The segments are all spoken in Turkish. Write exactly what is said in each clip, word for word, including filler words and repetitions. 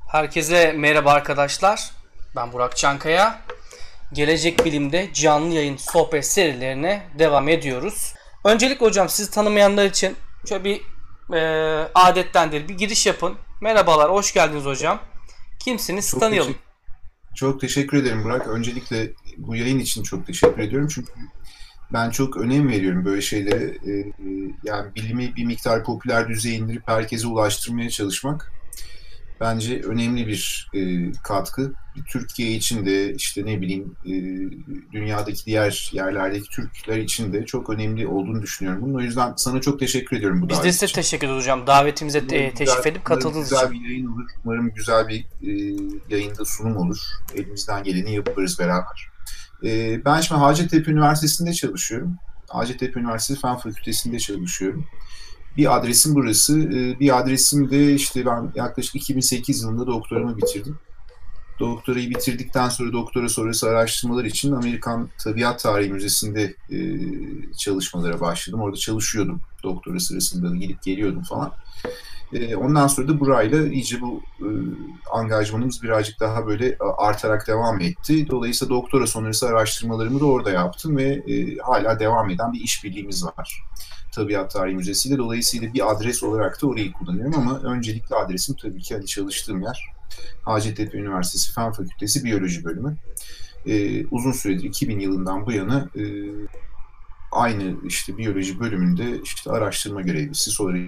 Herkese merhaba arkadaşlar. Ben Burak Çankaya. Gelecek Bilim'de canlı yayın sohbet serilerine devam ediyoruz. Öncelikle hocam sizi tanımayanlar için şöyle bir e, adettendir bir giriş yapın. Merhabalar, hoş geldiniz hocam. Kimsiniz? Çok Tanıyalım. teşekkür, çok teşekkür ederim Burak. Öncelikle bu yayın için çok teşekkür ediyorum. Çünkü ben çok önem veriyorum böyle şeylere. Ee, yani bilimi bir miktar popüler düzeye indirip herkese ulaştırmaya çalışmak bence önemli bir e, katkı. Türkiye için de işte ne bileyim e, dünyadaki diğer yerlerdeki Türkler için de çok önemli olduğunu düşünüyorum. Bunun o yüzden sana çok teşekkür ediyorum bu Biz de davet size için. teşekkür ederiz hocam. Davetimize te- Umarım güzel, teşrif edip umarım katıldığınız için. güzel bir yayın olur. Umarım güzel bir e, yayında sunum olur. Elimizden geleni yaparız beraber. E, ben şimdi Hacettepe Üniversitesi'nde çalışıyorum. Hacettepe Üniversitesi Fen Fakültesi'nde çalışıyorum. Bir adresim burası. E, bir adresim de işte ben yaklaşık iki bin sekiz yılında doktoramı bitirdim. Doktorayı bitirdikten sonra doktora sonrası araştırmalar için Amerikan Tabiat Tarihi Müzesi'nde e, çalışmalara başladım. Orada çalışıyordum. Doktora sırasında gidip geliyordum falan. E, ondan sonra da burayla iyice bu e, angajmanımız birazcık daha böyle artarak devam etti. Dolayısıyla doktora sonrası araştırmalarımı da orada yaptım ve e, hala devam eden bir işbirliğimiz var. Tabiat Tarihi Müzesi ile. Dolayısıyla bir adres olarak da orayı kullanıyorum ama öncelikli adresim tabii ki hani çalıştığım yer. Hacettepe Üniversitesi Fen Fakültesi Biyoloji Bölümü. Ee, uzun süredir iki bin yılından bu yana e, aynı işte biyoloji bölümünde işte araştırma görevlisi, sonra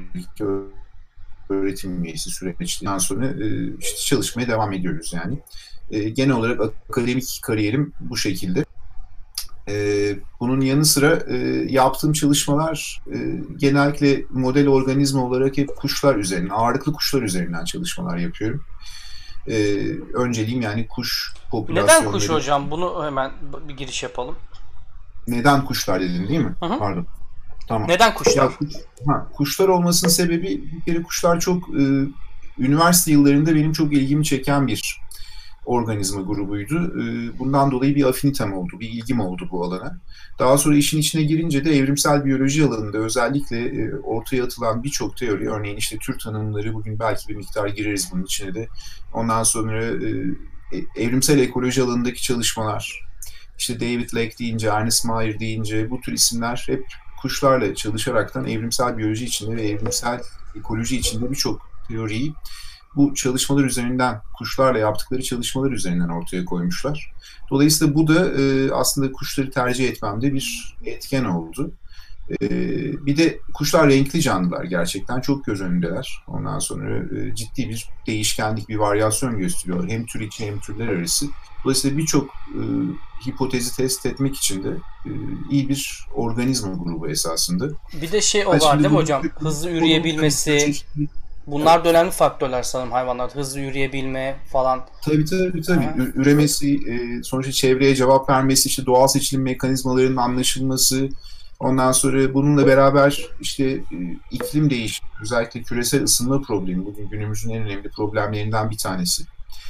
öğretim üyesi süreçten sonra e, işte çalışmaya devam ediyoruz yani. E, genel olarak akademik kariyerim bu şekilde. E, bunun yanı sıra e, yaptığım çalışmalar e, genellikle model organizma olarak hep kuşlar üzerine, ağırlıklı kuşlar üzerinden çalışmalar yapıyorum. Ee, önceliğim yani kuş Neden kuş popülasyonları. hocam? Bunu hemen bir giriş yapalım. Neden kuşlar dedin değil mi? Hı hı. Pardon. Tamam. Neden Ya kuşlar? kuş, ha, kuşlar olmasının sebebi bir kere kuşlar çok e, üniversite yıllarında benim çok ilgimi çeken bir organizma grubuydu. E, bundan dolayı bir afinitem oldu, bir ilgim oldu bu alana. Daha sonra işin içine girince de evrimsel biyoloji alanında özellikle e, ortaya atılan birçok teori, örneğin işte tür tanımları, bugün belki bir miktar gireriz bunun içine de. Ondan sonra e, evrimsel ekoloji alanındaki çalışmalar, işte David Leck deyince, Ernest Mayr deyince bu tür isimler hep kuşlarla çalışaraktan evrimsel biyoloji içinde ve evrimsel ekoloji içinde birçok teoriyi bu çalışmalar üzerinden, kuşlarla yaptıkları çalışmalar üzerinden ortaya koymuşlar. Dolayısıyla bu da e, aslında kuşları tercih etmemde bir etken oldu. E, bir de kuşlar renkli canlılar, gerçekten çok göz önündeler. Ondan sonra e, ciddi bir değişkenlik, bir varyasyon gösteriyorlar. Hem tür içi hem türler arası. Dolayısıyla birçok e, hipotezi test etmek için de e, iyi bir organizma grubu esasında. Bir de şey o Ha, var şimdi değil mi bu hocam? Hızlı bunun tabii yürüyebilmesi. çeşitli. Bunlar da önemli faktörler sanırım hayvanlarda. Hızlı yürüyebilme falan. Tabii tabii tabii. Aha. Ü- Üremesi, e, sonuçta çevreye cevap vermesi, işte doğal seçilim mekanizmalarının anlaşılması, ondan sonra bununla beraber işte e, iklim değişimi, özellikle küresel ısınma problemi bugün günümüzün en önemli problemlerinden bir tanesi.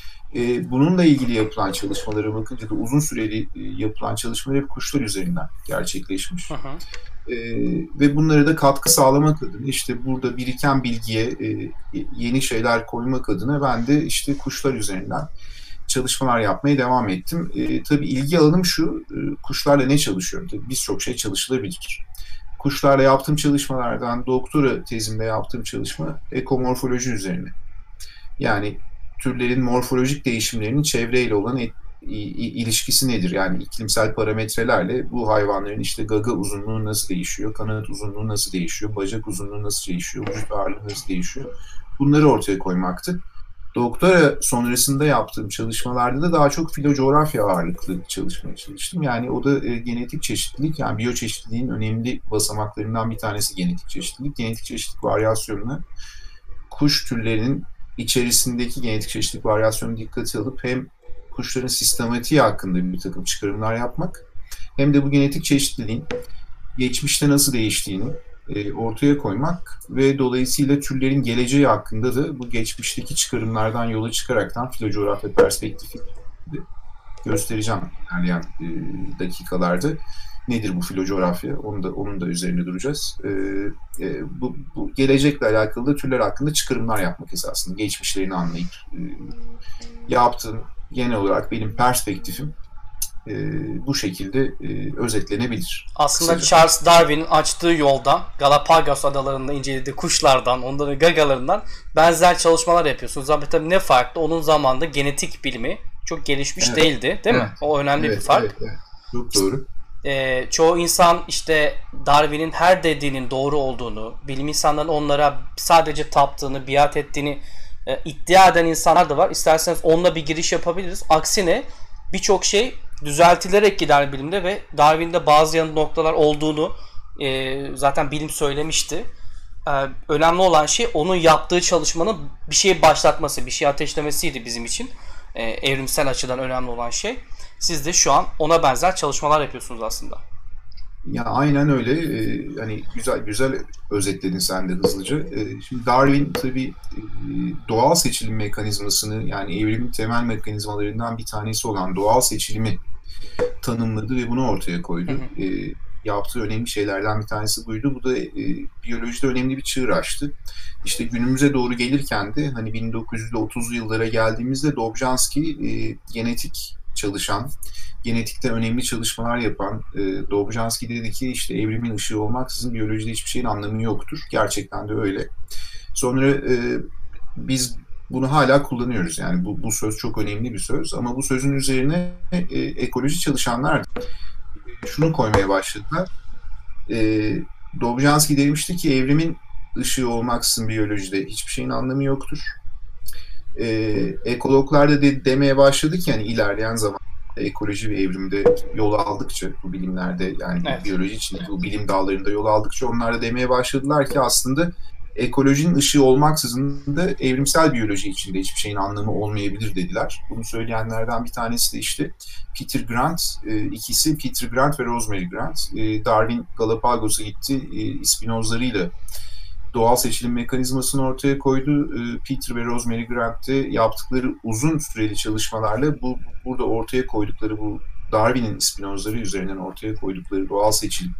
E, bununla ilgili yapılan çalışmalara bakınca da uzun süreli e, yapılan çalışmalar hep kuşlar üzerinden Hı gerçekleşmiş. hı. E, ve bunlara da katkı sağlamak adına işte burada biriken bilgiye e, yeni şeyler koymak adına ben de işte kuşlar üzerinden çalışmalar yapmaya devam ettim. E, tabii ilgi alanım şu, e, kuşlarla ne çalışıyorum? Tabii birçok şey çalışılabilir. Kuşlarla yaptığım çalışmalardan doktora tezimde yaptığım çalışma ekomorfoloji üzerine. Yani türlerin morfolojik değişimlerinin çevreyle olan et, ilişkisi nedir? Yani iklimsel parametrelerle bu hayvanların işte gaga uzunluğu nasıl değişiyor, kanat uzunluğu nasıl değişiyor, bacak uzunluğu nasıl değişiyor, vücut ağırlığı nasıl değişiyor? Bunları ortaya koymaktı. Doktora sonrasında yaptığım çalışmalarda da daha çok filocoğrafya ağırlıklı çalışmaya çalıştım. Yani o da e, genetik çeşitlilik, yani biyoçeşitliliğin önemli basamaklarından bir tanesi genetik çeşitlilik. Genetik çeşitlilik varyasyonuna kuş türlerinin içerisindeki genetik çeşitlilik varyasyonunu dikkate alıp hem kuşların sistematiği hakkında bir takım çıkarımlar yapmak, hem de bu genetik çeşitliliğin geçmişte nasıl değiştiğini e, ortaya koymak ve dolayısıyla türlerin geleceği hakkında da bu geçmişteki çıkarımlardan yola çıkaraktan filocoğrafya perspektifi göstereceğim ilerleyen e, dakikalarda. nedir bu filocoğrafya? Onu da onun da üzerine duracağız. E, e, bu, bu gelecekle alakalı da türler hakkında çıkarımlar yapmak esasında. Geçmişlerini anlayıp e, yaptığım genel olarak benim perspektifim e, bu şekilde e, özetlenebilir. Aslında Kısaca. Charles Darwin'in açtığı yoldan, Galapagos adalarında incelediği kuşlardan, onların gagalarından benzer çalışmalar yapıyorsunuz. Ama tabii ne farklı? Onun zamanında genetik bilimi çok gelişmiş Evet. değildi, değil Evet. mi? O önemli Evet, bir fark. evet, evet. Çok doğru. Ee, çoğu insan işte Darwin'in her dediğinin doğru olduğunu, bilim insanlarının onlara sadece taptığını, biat ettiğini e, iddia eden insanlar da var. İsterseniz onunla bir giriş yapabiliriz. Aksine birçok şey düzeltilerek gider bilimde ve Darwin'de bazı yanı noktalar olduğunu e, zaten bilim söylemişti. E, önemli olan şey onun yaptığı çalışmanın bir şeyi başlatması, bir şey ateşlemesiydi bizim için. E, evrimsel açıdan önemli olan şey. Siz de şu an ona benzer çalışmalar yapıyorsunuz aslında. Ya aynen öyle. Ee, hani güzel güzel özetledin sen de hızlıca. Ee, şimdi Darwin tabii e, doğal seçilim mekanizmasını, yani evrimin temel mekanizmalarından bir tanesi olan doğal seçilimi tanımladı ve bunu ortaya koydu. Hı hı. Ee, yaptığı önemli şeylerden bir tanesi buydu. Bu da e, biyolojide önemli bir çığır açtı. İşte günümüze doğru gelirken de hani bin dokuz yüz otuzlu yıllara geldiğimizde Dobzhansky e, genetik çalışan, genetikte önemli çalışmalar yapan e, Dobzhansky dedi ki işte evrimin ışığı olmaksızın biyolojide hiçbir şeyin anlamı yoktur. Gerçekten de öyle. Sonra e, biz bunu hala kullanıyoruz. Yani bu, bu söz çok önemli bir söz ama bu sözün üzerine e, ekoloji çalışanlar e, şunu koymaya başladılar. E, Dobzhansky demişti ki evrimin ışığı olmaksızın biyolojide hiçbir şeyin anlamı yoktur. E, ekologlar da de, demeye başladı ki yani ilerleyen zaman ekoloji ve evrimde yol aldıkça bu bilimlerde yani evet. biyoloji içinde bu bilim dallarında yol aldıkça onlar da demeye başladılar ki aslında ekolojinin ışığı olmaksızın da evrimsel biyoloji içinde hiçbir şeyin anlamı olmayabilir dediler. Bunu söyleyenlerden bir tanesi de işte Peter Grant, ikisi Peter Grant ve Rosemary Grant. Darwin Galapagos'a gitti, ispinozlarıyla doğal seçilim mekanizmasını ortaya koydu. Peter ve Rosemary Grant'te yaptıkları uzun süreli çalışmalarla bu burada ortaya koydukları bu Darwin'in ispinozları üzerinden ortaya koydukları doğal seçilim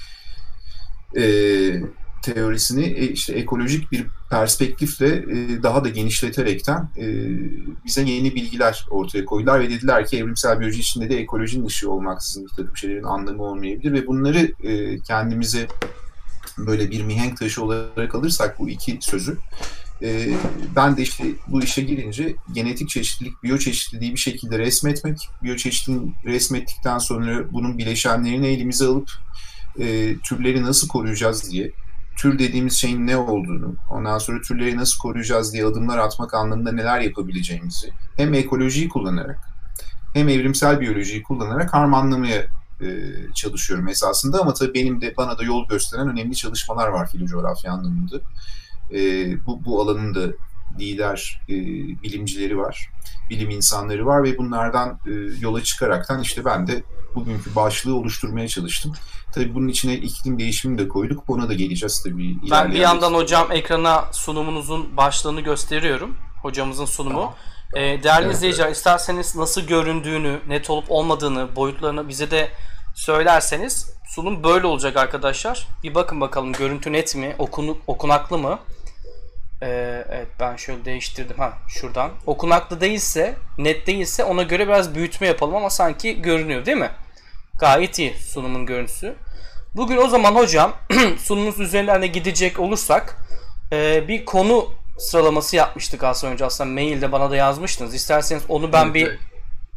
e, teorisini e, işte ekolojik bir perspektifle e, daha da genişleterekten e, bize yeni bilgiler ortaya koydular ve dediler ki evrimsel biyoloji içinde de ekolojinin ışığı olmaksızın bir takım şeylerin anlamı olmayabilir ve bunları e, kendimize böyle bir mihenk taşı olarak alırsak bu iki sözü e, ben de işte bu işe girince genetik çeşitlilik, biyoçeşitliliği bir şekilde resmetmek, biyoçeşitliliği resmettikten sonra bunun bileşenlerini elimize alıp e, türleri nasıl koruyacağız diye, tür dediğimiz şeyin ne olduğunu, ondan sonra türleri nasıl koruyacağız diye adımlar atmak anlamında neler yapabileceğimizi hem ekolojiyi kullanarak hem evrimsel biyolojiyi kullanarak harmanlamaya çalışıyorum esasında ama tabii benim de bana da yol gösteren önemli çalışmalar var filocoğrafya anlamında. E, bu, bu alanın da lider e, bilimcileri var, bilim insanları var ve bunlardan e, yola çıkaraktan işte ben de bugünkü başlığı oluşturmaya çalıştım. Tabii bunun içine iklim değişimini de koyduk, ona da geleceğiz tabii. Ben bir yandan hocam ekrana sunumunuzun başlığını gösteriyorum, hocamızın sunumu. Tamam. E, değerli evet, izleyiciler evet. isterseniz nasıl göründüğünü, net olup olmadığını, boyutlarını bize de söylerseniz sunum böyle olacak arkadaşlar. Bir bakın bakalım görüntü net mi, okunu, okunaklı mı? E, evet ben şöyle değiştirdim. Ha şuradan. Okunaklı değilse, net değilse ona göre biraz büyütme yapalım ama sanki görünüyor değil mi? Gayet iyi sunumun görüntüsü. Bugün o zaman hocam sunumunuz üzerinden de gidecek olursak e, bir konu sıralaması yapmıştık aslında önce, aslında mailde bana da yazmıştınız. İsterseniz onu ben evet, bir evet.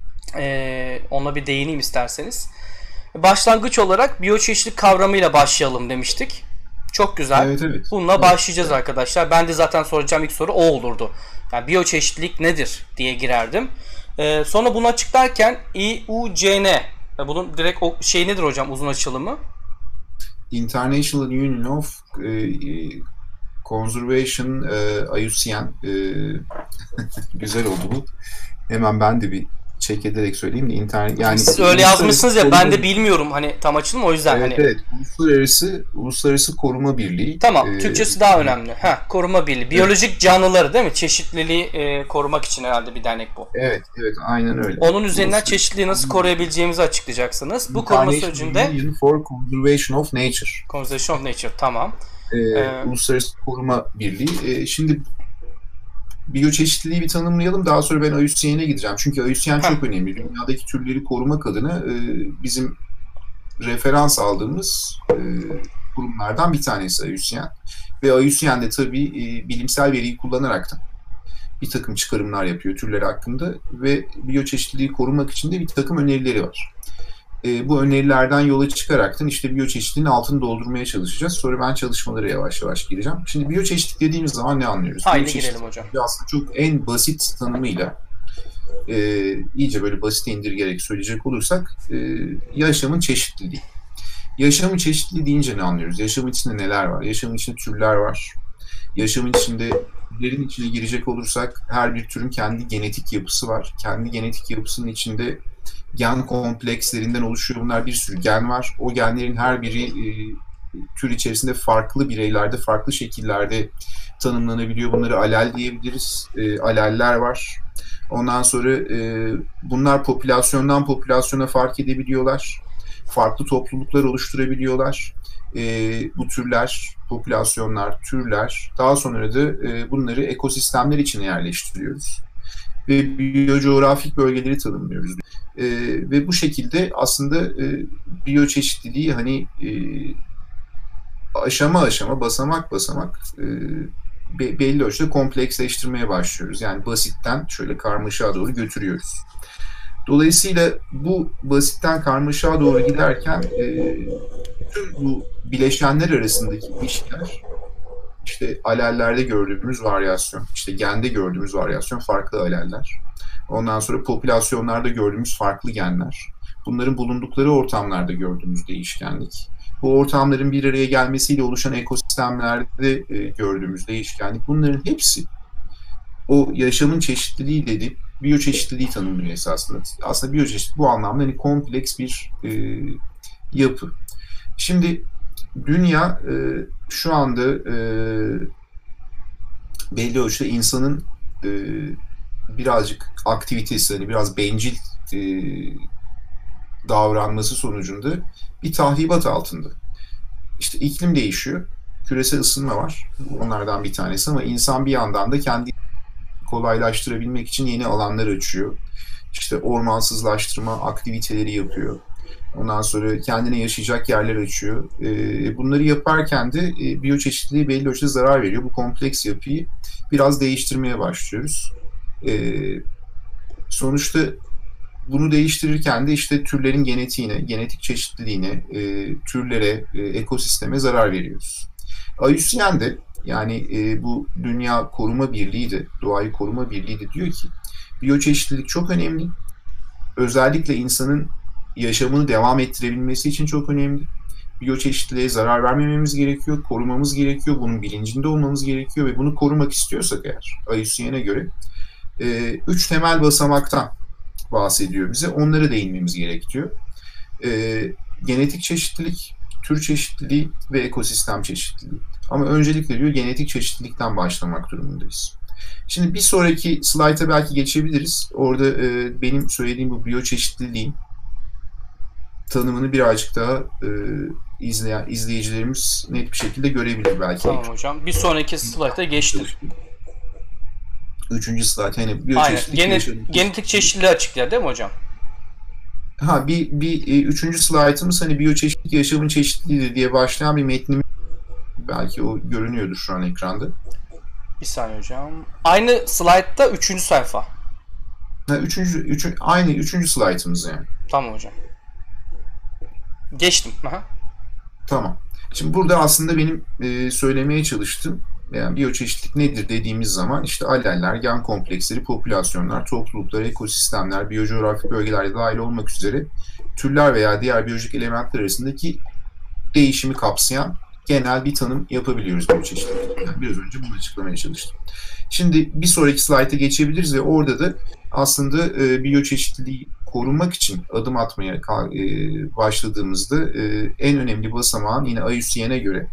E, ona bir değineyim isterseniz. Başlangıç olarak biyoçeşitlilik kavramıyla başlayalım demiştik. Çok güzel. Evet, evet. Bununla evet. başlayacağız arkadaşlar. Ben de zaten soracağım ilk soru o olurdu. Yani biyoçeşitlilik nedir diye girerdim. E, sonra bunu açıklarken I U C N, bunun direkt o şey nedir hocam, uzun açılımı? International Union of e, Conservation e, I U C N e, güzel oldu bu. Hemen ben de bir check ederek söyleyeyim de internet yani siz öyle yazmışsınız ya, ben de bilmiyorum hani tam açılımı, o yüzden evet, hani. Evet, Uluslararası Uluslararası Koruma Birliği. Tamam, Ee, Türkçesi daha önemli. Ha, koruma birliği. Biyolojik evet. canlıları değil mi? Çeşitliliği e, korumak için herhalde bir dernek bu. Evet, evet, aynen öyle. Onun üzerinden çeşitliliği nasıl koruyabileceğimizi açıklayacaksınız. Bu koruma sürecinde Union for Conservation of Nature. Conservation of Nature, tamam. Ee, ee, Uluslararası Koruma Birliği. Ee, şimdi biyoçeşitliliği bir tanımlayalım. Daha sonra ben I U C N'e gideceğim. Çünkü I U C N çok önemli. Dünyadaki türleri korumak adına e, bizim referans aldığımız e, kurumlardan bir tanesi I U C N. Ve I U C N de tabii e, bilimsel veriyi kullanarak da bir takım çıkarımlar yapıyor türler hakkında ve biyoçeşitliliği korumak için de bir takım önerileri var. E, bu önerilerden yola çıkaraktan işte biyoçeşitliliğin altını doldurmaya çalışacağız. Sonra ben çalışmalara yavaş yavaş gireceğim. Şimdi biyoçeşitlilik dediğimiz zaman ne anlıyoruz? Haydi girelim hocam. Aslında çok en basit tanımıyla e, iyice böyle basite indirgerek söyleyecek olursak e, yaşamın çeşitliliği. Yaşamın çeşitliliği deyince ne anlıyoruz? Yaşamın içinde neler var? Yaşamın içinde türler var. Yaşamın içinde türlerin içine girecek olursak her bir türün kendi genetik yapısı var. Kendi genetik yapısının içinde gen komplekslerinden oluşuyor. Bunlar bir sürü gen var. O genlerin her biri e, tür içerisinde farklı bireylerde, farklı şekillerde tanımlanabiliyor. Bunları alel diyebiliriz. E, aleller var. Ondan sonra e, bunlar popülasyondan popülasyona fark edebiliyorlar. Farklı topluluklar oluşturabiliyorlar. E, bu türler, popülasyonlar, türler. Daha sonra da e, bunları ekosistemler içine yerleştiriyoruz. Ve biyocoğrafik bölgeleri tanımlıyoruz. E, ve bu şekilde aslında e, biyoçeşitliliği hani e, aşama aşama, basamak basamak e, be, belli ölçüde kompleksleştirmeye başlıyoruz. Yani basitten şöyle karmaşığa doğru götürüyoruz. Dolayısıyla bu basitten karmaşığa doğru giderken e, tüm bu bileşenler arasındaki ilişkiler, işte alellerde gördüğümüz varyasyon, işte gende gördüğümüz varyasyon farklı aleller. Ondan sonra popülasyonlarda gördüğümüz farklı genler. Bunların bulundukları ortamlarda gördüğümüz değişkenlik. Bu ortamların bir araya gelmesiyle oluşan ekosistemlerde e, gördüğümüz değişkenlik. Bunların hepsi o yaşamın çeşitliliği dedi, biyoçeşitliliği tanımlıyor esasında. Aslında biyoçeşitlilik bu anlamda hani kompleks bir e, yapı. Şimdi dünya e, şu anda e, belli ölçüde insanın e, birazcık aktivitesi, hani biraz bencil e, davranması sonucunda bir tahribat altında. İşte iklim değişiyor, küresel ısınma var, onlardan bir tanesi ama insan bir yandan da kendi kolaylaştırabilmek için yeni alanlar açıyor. İşte ormansızlaştırma aktiviteleri yapıyor. Ondan sonra kendine yaşayacak yerler açıyor. E, bunları yaparken de e, biyoçeşitliliğe belli ölçüde zarar veriyor. Bu kompleks yapıyı biraz değiştirmeye başlıyoruz. E, sonuçta bunu değiştirirken de işte türlerin genetiğine, genetik çeşitliliğine, e, türlere, e, ekosisteme zarar veriyoruz. I U C N de yani e, bu Dünya Koruma Birliği de, Doğayı Koruma Birliği de diyor ki biyoçeşitlilik çok önemli. Özellikle insanın yaşamını devam ettirebilmesi için çok önemli. Biyoçeşitliliğe zarar vermememiz gerekiyor, korumamız gerekiyor, bunun bilincinde olmamız gerekiyor ve bunu korumak istiyorsak eğer I U C N'e göre e, üç temel basamaktan bahsediyor bize. Onlara değinmemiz gerekiyor. E, genetik çeşitlilik, tür çeşitliliği ve ekosistem çeşitliliği. Ama öncelikle diyor genetik çeşitlilikten başlamak durumundayız. Şimdi bir sonraki slayta belki geçebiliriz. Orada e, benim söylediğim bu biyoçeşitliliğin tanımını birazcık daha e, izleyen izleyicilerimiz net bir şekilde görebilir belki. Tamam hocam. Bir sonraki slayta geçtim. Üçüncü slayt. Yani biyoçeşitlilik. Gene, genetik çeşitliliği açıklıyor değil mi hocam? Ha bir bir e, üçüncü slaytımız hani biyoçeşitlilik yaşamın çeşitliliği diye başlayan bir metnimiz. Belki o görünüyordur şu an ekranda. Bir saniye hocam. Aynı slaytta üçüncü sayfa. Ha, üçüncü, üçü, aynı üçüncü slaytımız yani. Tamam hocam. Geçtim. Aha. Tamam. Şimdi burada aslında benim e, söylemeye çalıştığım yani biyoçeşitlilik nedir dediğimiz zaman işte aleller, gen kompleksleri, popülasyonlar, topluluklar, ekosistemler, biyocoğrafik bölgelerde dahil olmak üzere türler veya diğer biyolojik elementler arasındaki değişimi kapsayan genel bir tanım yapabiliyoruz biyoçeşitlilik. Yani biraz önce bunu açıklamaya çalıştım. Şimdi bir sonraki slayta geçebiliriz ve orada da aslında e, biyoçeşitliliği korumak için adım atmaya e, başladığımızda e, en önemli basamağın yine I U C N'e göre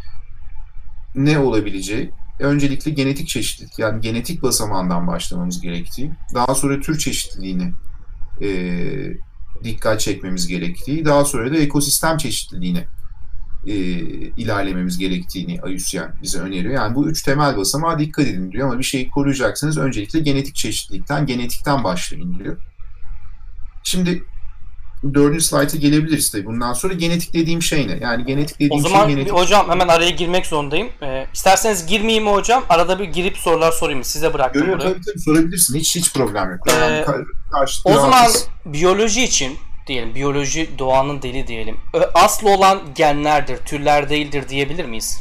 ne olabileceği, öncelikle genetik çeşitlilik, yani genetik basamağından başlamamız gerektiği, daha sonra tür çeşitliliğine e, dikkat çekmemiz gerektiği, daha sonra da ekosistem çeşitliliğine e, ilerlememiz gerektiğini I U C N bize öneriyor. Yani bu üç temel basamağa dikkat edin diyor ama bir şeyi koruyacaksanız öncelikle genetik çeşitlilikten, genetikten başlayın diyor. Şimdi dördüncü slayta gelebiliriz tabii. Bundan sonra genetik dediğim şey ne? Yani genetik dediğim o zaman şey genetik... hocam hemen araya girmek zorundayım. Ee, isterseniz girmeyeyim mi hocam? Arada bir girip sorular sorayım mı? Size bıraktım Görüyorum, burayı. tabii tabii sorabilirsin. Hiç hiç problem yok. Ee, o zaman biyoloji için diyelim, biyoloji doğanın dili diyelim. Aslı olan genlerdir, türler değildir diyebilir miyiz?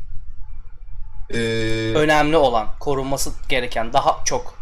Ee, Önemli olan, korunması gereken daha çok.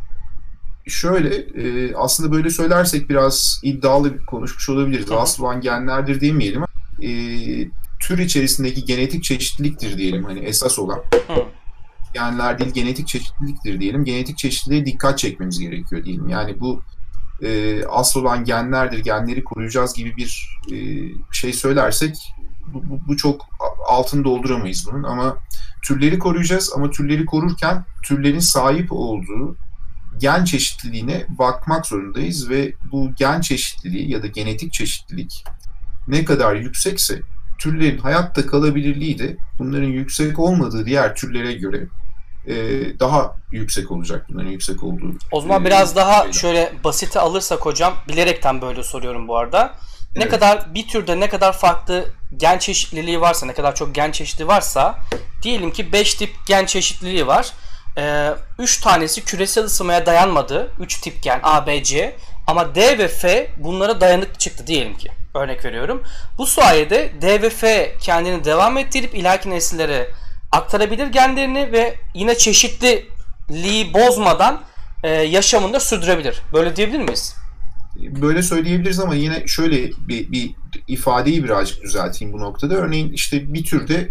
Şöyle, e, aslında böyle söylersek biraz iddialı konuşmuş olabiliriz. Hı-hı. Aslı olan genlerdir demeyelim ama e, tür içerisindeki genetik çeşitliliktir diyelim, hani esas olan. Hı. Genler değil, genetik çeşitliliktir diyelim. Genetik çeşitliliğe dikkat çekmemiz gerekiyor diyelim. Yani bu e, asıl olan genlerdir, genleri koruyacağız gibi bir e, şey söylersek bu, bu, bu çok altını dolduramayız bunun, ama türleri koruyacağız, ama türleri korurken türlerin sahip olduğu gen çeşitliliğine bakmak zorundayız ve bu gen çeşitliliği ya da genetik çeşitlilik ne kadar yüksekse türlerin hayatta kalabilirliği de bunların yüksek olmadığı diğer türlere göre e, daha yüksek olacak, bunların yüksek olduğu. O zaman e, biraz daha şeyler. Şöyle basite alırsak hocam, bilerekten böyle soruyorum bu arada. Ne evet. kadar bir türde ne kadar farklı gen çeşitliliği varsa, ne kadar çok gen çeşitliliği varsa, diyelim ki beş tip gen çeşitliliği var. üç tanesi küresel ısınmaya dayanmadı. üç tip gen A, B, C. Ama D ve F bunlara dayanıklı çıktı diyelim ki. Örnek veriyorum. Bu sayede D ve F kendini devam ettirip ileriki nesillere aktarabilir genlerini ve yine çeşitliliği bozmadan e, yaşamını da sürdürebilir. Böyle diyebilir miyiz? Böyle söyleyebiliriz ama yine şöyle bir, bir ifadeyi birazcık düzelteyim bu noktada. Örneğin işte bir türde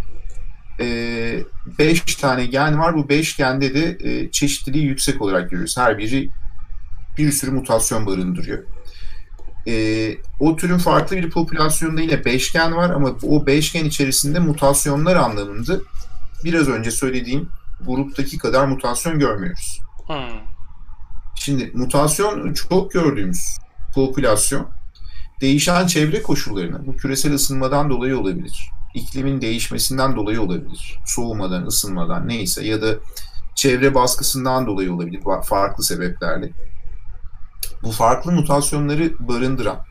beş tane gen var. Bu beş gende de e, çeşitliliği yüksek olarak görüyoruz. Her biri bir sürü mutasyon barındırıyor. E, o türün farklı bir popülasyonunda yine beş gen var ama o beş gen içerisinde mutasyonlar anlamında biraz önce söylediğim gruptaki kadar mutasyon görmüyoruz. Hmm. Şimdi mutasyon çok gördüğümüz popülasyon değişen çevre koşullarına, bu küresel ısınmadan dolayı olabilir, iklimin değişmesinden dolayı olabilir, soğumadan, ısınmadan neyse, ya da çevre baskısından dolayı olabilir, farklı sebeplerle. Bu farklı mutasyonları barındıran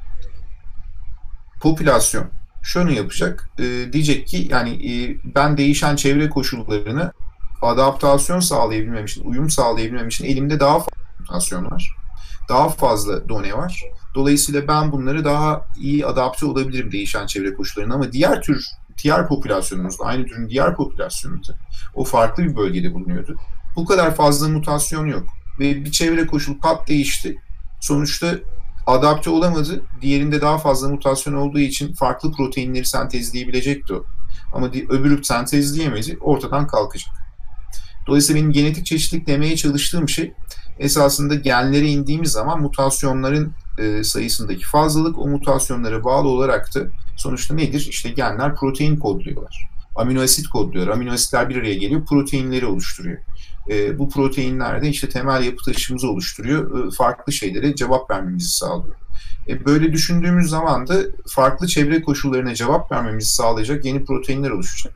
popülasyon şunu yapacak, e, diyecek ki yani e, ben değişen çevre koşullarına adaptasyon sağlayabilmem için, uyum sağlayabilmem için elimde daha fazla mutasyon var, daha fazla done var. Dolayısıyla ben bunları daha iyi adapte olabilirim değişen çevre koşullarına, ama diğer tür, diğer popülasyonumuzda, aynı türün diğer popülasyonunda o farklı bir bölgede bulunuyordu. Bu kadar fazla mutasyon yok ve bir çevre koşulu pat değişti. Sonuçta adapte olamadı. Diğerinde daha fazla mutasyon olduğu için farklı proteinleri sentezleyebilecekti o. Ama öbürü sentezleyemedi, ortadan kalkacak. Dolayısıyla benim genetik çeşitlilik demeye çalıştığım şey esasında genlere indiğimiz zaman mutasyonların e, sayısındaki fazlalık, o mutasyonlara bağlı olarak da sonuçta nedir? İşte genler protein kodluyorlar. Amino asit kodluyor. Amino asitler bir araya geliyor, proteinleri oluşturuyor. E, bu proteinler de işte temel yapı taşımızı oluşturuyor. E, farklı şeylere cevap vermemizi sağlıyor. E, böyle düşündüğümüz zaman da farklı çevre koşullarına cevap vermemizi sağlayacak yeni proteinler oluşacak.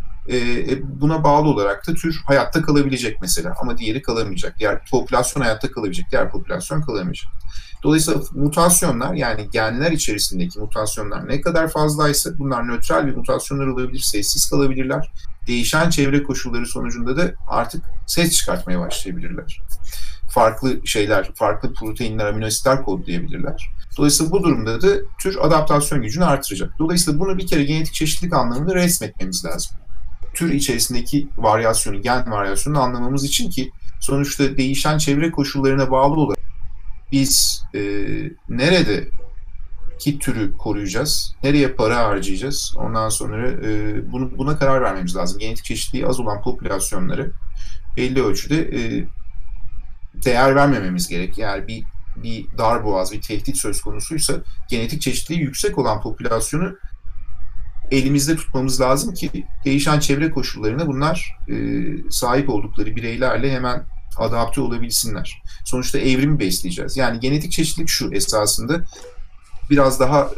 E, buna bağlı olarak da tür hayatta kalabilecek mesela, ama diğeri kalamayacak. Diğer popülasyon hayatta kalabilecek, diğer popülasyon kalamayacak. Dolayısıyla mutasyonlar, yani genler içerisindeki mutasyonlar ne kadar fazlaysa bunlar nötral bir mutasyonlar olabilir, sessiz kalabilirler. Değişen çevre koşulları sonucunda da artık ses çıkartmaya başlayabilirler. Farklı şeyler, farklı proteinler, amino asitler kodlayabilirler. Dolayısıyla bu durumda da tür adaptasyon gücünü artıracak. Dolayısıyla bunu bir kere genetik çeşitlilik anlamında resmetmemiz lazım. Tür içerisindeki varyasyonu, gen varyasyonunu anlamamız için ki sonuçta değişen çevre koşullarına bağlı olarak biz e, nerede hangi türü koruyacağız, nereye para harcayacağız, ondan sonra e, bunu, buna karar vermemiz lazım. Genetik çeşitliliği az olan popülasyonları belli ölçüde e, değer vermememiz gerek. Yani bir bir darboğaz, bir tehdit söz konusuysa genetik çeşitliliği yüksek olan popülasyonu elimizde tutmamız lazım ki değişen çevre koşullarına bunlar e, sahip oldukları bireylerle hemen adapte olabilsinler. Sonuçta evrimi besleyeceğiz. Yani genetik çeşitlilik şu esasında, biraz daha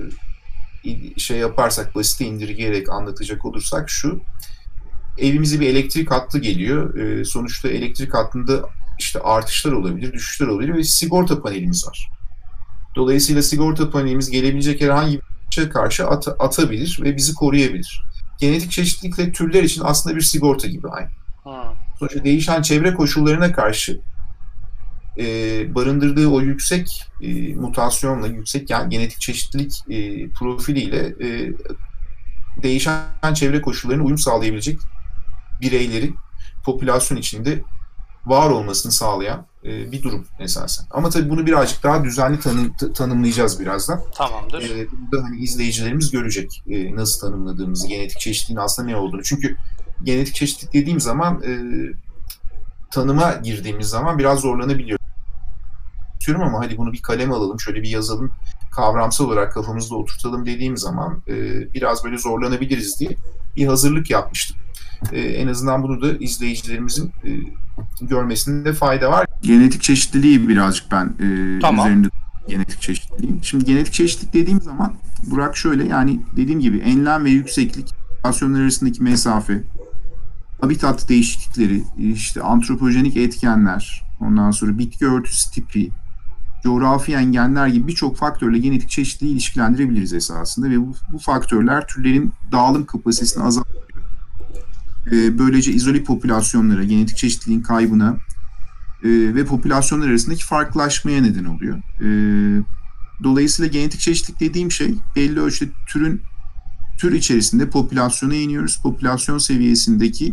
e, şey yaparsak, basite indirgeyerek anlatacak olursak şu: evimize bir elektrik hattı geliyor. E, sonuçta elektrik hattında işte artışlar olabilir, düşüşler olabilir ve sigorta panelimiz var. Dolayısıyla sigorta panelimiz gelebilecek herhangi bir şeye karşı at atabilir ve bizi koruyabilir. Genetik çeşitlilikle türler için aslında bir sigorta gibi aynı. Hmm. Sonuçta değişen çevre koşullarına karşı e, barındırdığı o yüksek e, mutasyonla, yüksek yani genetik çeşitlilik e, profiliyle e, değişen çevre koşullarına uyum sağlayabilecek bireyleri popülasyon içinde var olmasını sağlayan e, bir durum esasen. Ama tabii bunu birazcık daha düzenli tanım, tanımlayacağız birazdan. Tamamdır. E, burada hani izleyicilerimiz görecek e, nasıl tanımladığımızı, genetik çeşitliliğin aslında ne olduğunu. Çünkü genetik çeşitlilik dediğim zaman e, tanıma girdiğimiz zaman biraz zorlanabiliyor. Diyorum ama hadi bunu bir kaleme alalım, şöyle bir yazalım, kavramsal olarak kafamızda oturtalım dediğim zaman e, biraz böyle zorlanabiliriz diye bir hazırlık yapmıştım. E, en azından bunu da izleyicilerimizin e, görmesinde fayda var. Genetik çeşitliliği birazcık ben e, Tamam. üzerinde genetik çeşitliliği. Şimdi genetik çeşitlilik dediğim zaman Burak şöyle, yani dediğim gibi enlem ve yükseklik, popülasyonlar arasındaki mesafe, habitat değişiklikleri, işte antropojenik etkenler, ondan sonra bitki örtüsü tipi, coğrafi engeller gibi birçok faktörle genetik çeşitliliği ilişkilendirebiliriz esasında ve bu, bu faktörler türlerin dağılım kapasitesini azaltıyor. Ee, böylece izole popülasyonlara, genetik çeşitliliğin kaybına e, ve popülasyonlar arasındaki farklılaşmaya neden oluyor. E, dolayısıyla genetik çeşitlilik dediğim şey belli ölçüde türün tür içerisinde popülasyona iniyoruz. Popülasyon seviyesindeki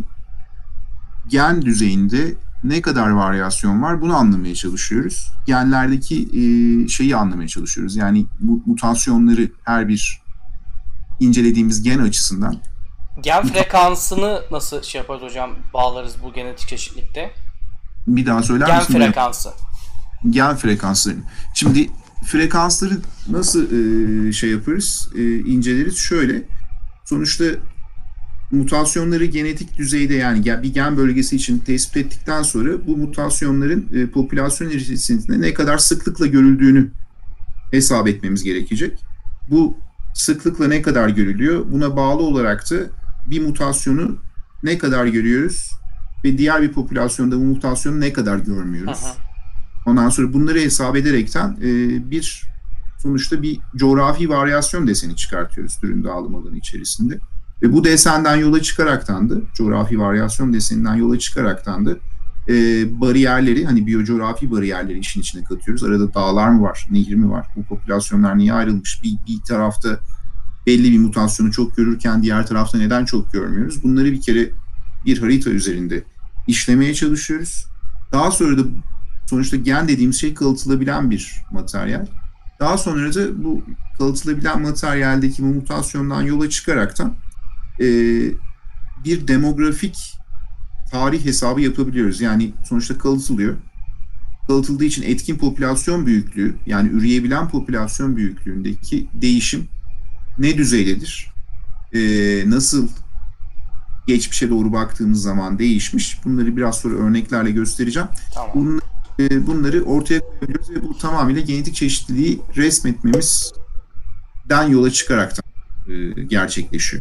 gen düzeyinde ne kadar varyasyon var bunu anlamaya çalışıyoruz. Genlerdeki e, şeyi anlamaya çalışıyoruz. Yani bu mutasyonları her bir incelediğimiz gen açısından. Gen frekansını nasıl şey yaparız hocam, bağlarız bu genetik çeşitlilikte? Bir daha söyler Gen misin? frekansı. Gen frekanslarını. Şimdi frekansları nasıl e, şey yaparız, e, inceleriz? Şöyle, sonuçta mutasyonları genetik düzeyde, yani bir gen bölgesi için tespit ettikten sonra bu mutasyonların e, popülasyon içerisinde ne kadar sıklıkla görüldüğünü hesap etmemiz gerekecek. Bu sıklıkla ne kadar görülüyor? Buna bağlı olarak da bir mutasyonu ne kadar görüyoruz ve diğer bir popülasyonda bu mutasyonu ne kadar görmüyoruz. Aha. Ondan sonra bunları hesap ederekten e, bir sonuçta bir coğrafi varyasyon deseni çıkartıyoruz türün dağılım alanı içerisinde. Ve bu desenden yola çıkaraktan da, coğrafi varyasyon deseninden yola çıkaraktan da e, bariyerleri, hani biyocoğrafi bariyerleri işin içine katıyoruz. Arada dağlar mı var, nehir mi var, bu popülasyonlar niye ayrılmış, bir, bir tarafta belli bir mutasyonu çok görürken diğer tarafta neden çok görmüyoruz? Bunları bir kere bir harita üzerinde işlemeye çalışıyoruz. Daha sonra da sonuçta gen dediğimiz şey kalıtılabilen bir materyal. Daha sonra da bu kalıtılabilen materyaldeki bu mutasyondan yola çıkaraktan e, bir demografik tarih hesabı yapabiliyoruz. Yani sonuçta kalıtılıyor. Kalıtıldığı için etkin popülasyon büyüklüğü, yani üreyebilen popülasyon büyüklüğündeki değişim ne düzeydedir? E, nasıl geçmişe doğru baktığımız zaman değişmiş? Bunları biraz sonra örneklerle göstereceğim. Tamam. Bunları, e, bunları ortaya koyabiliyoruz ve bu tamamıyla genetik çeşitliliği resmetmemizden yola çıkarak e, gerçekleşiyor.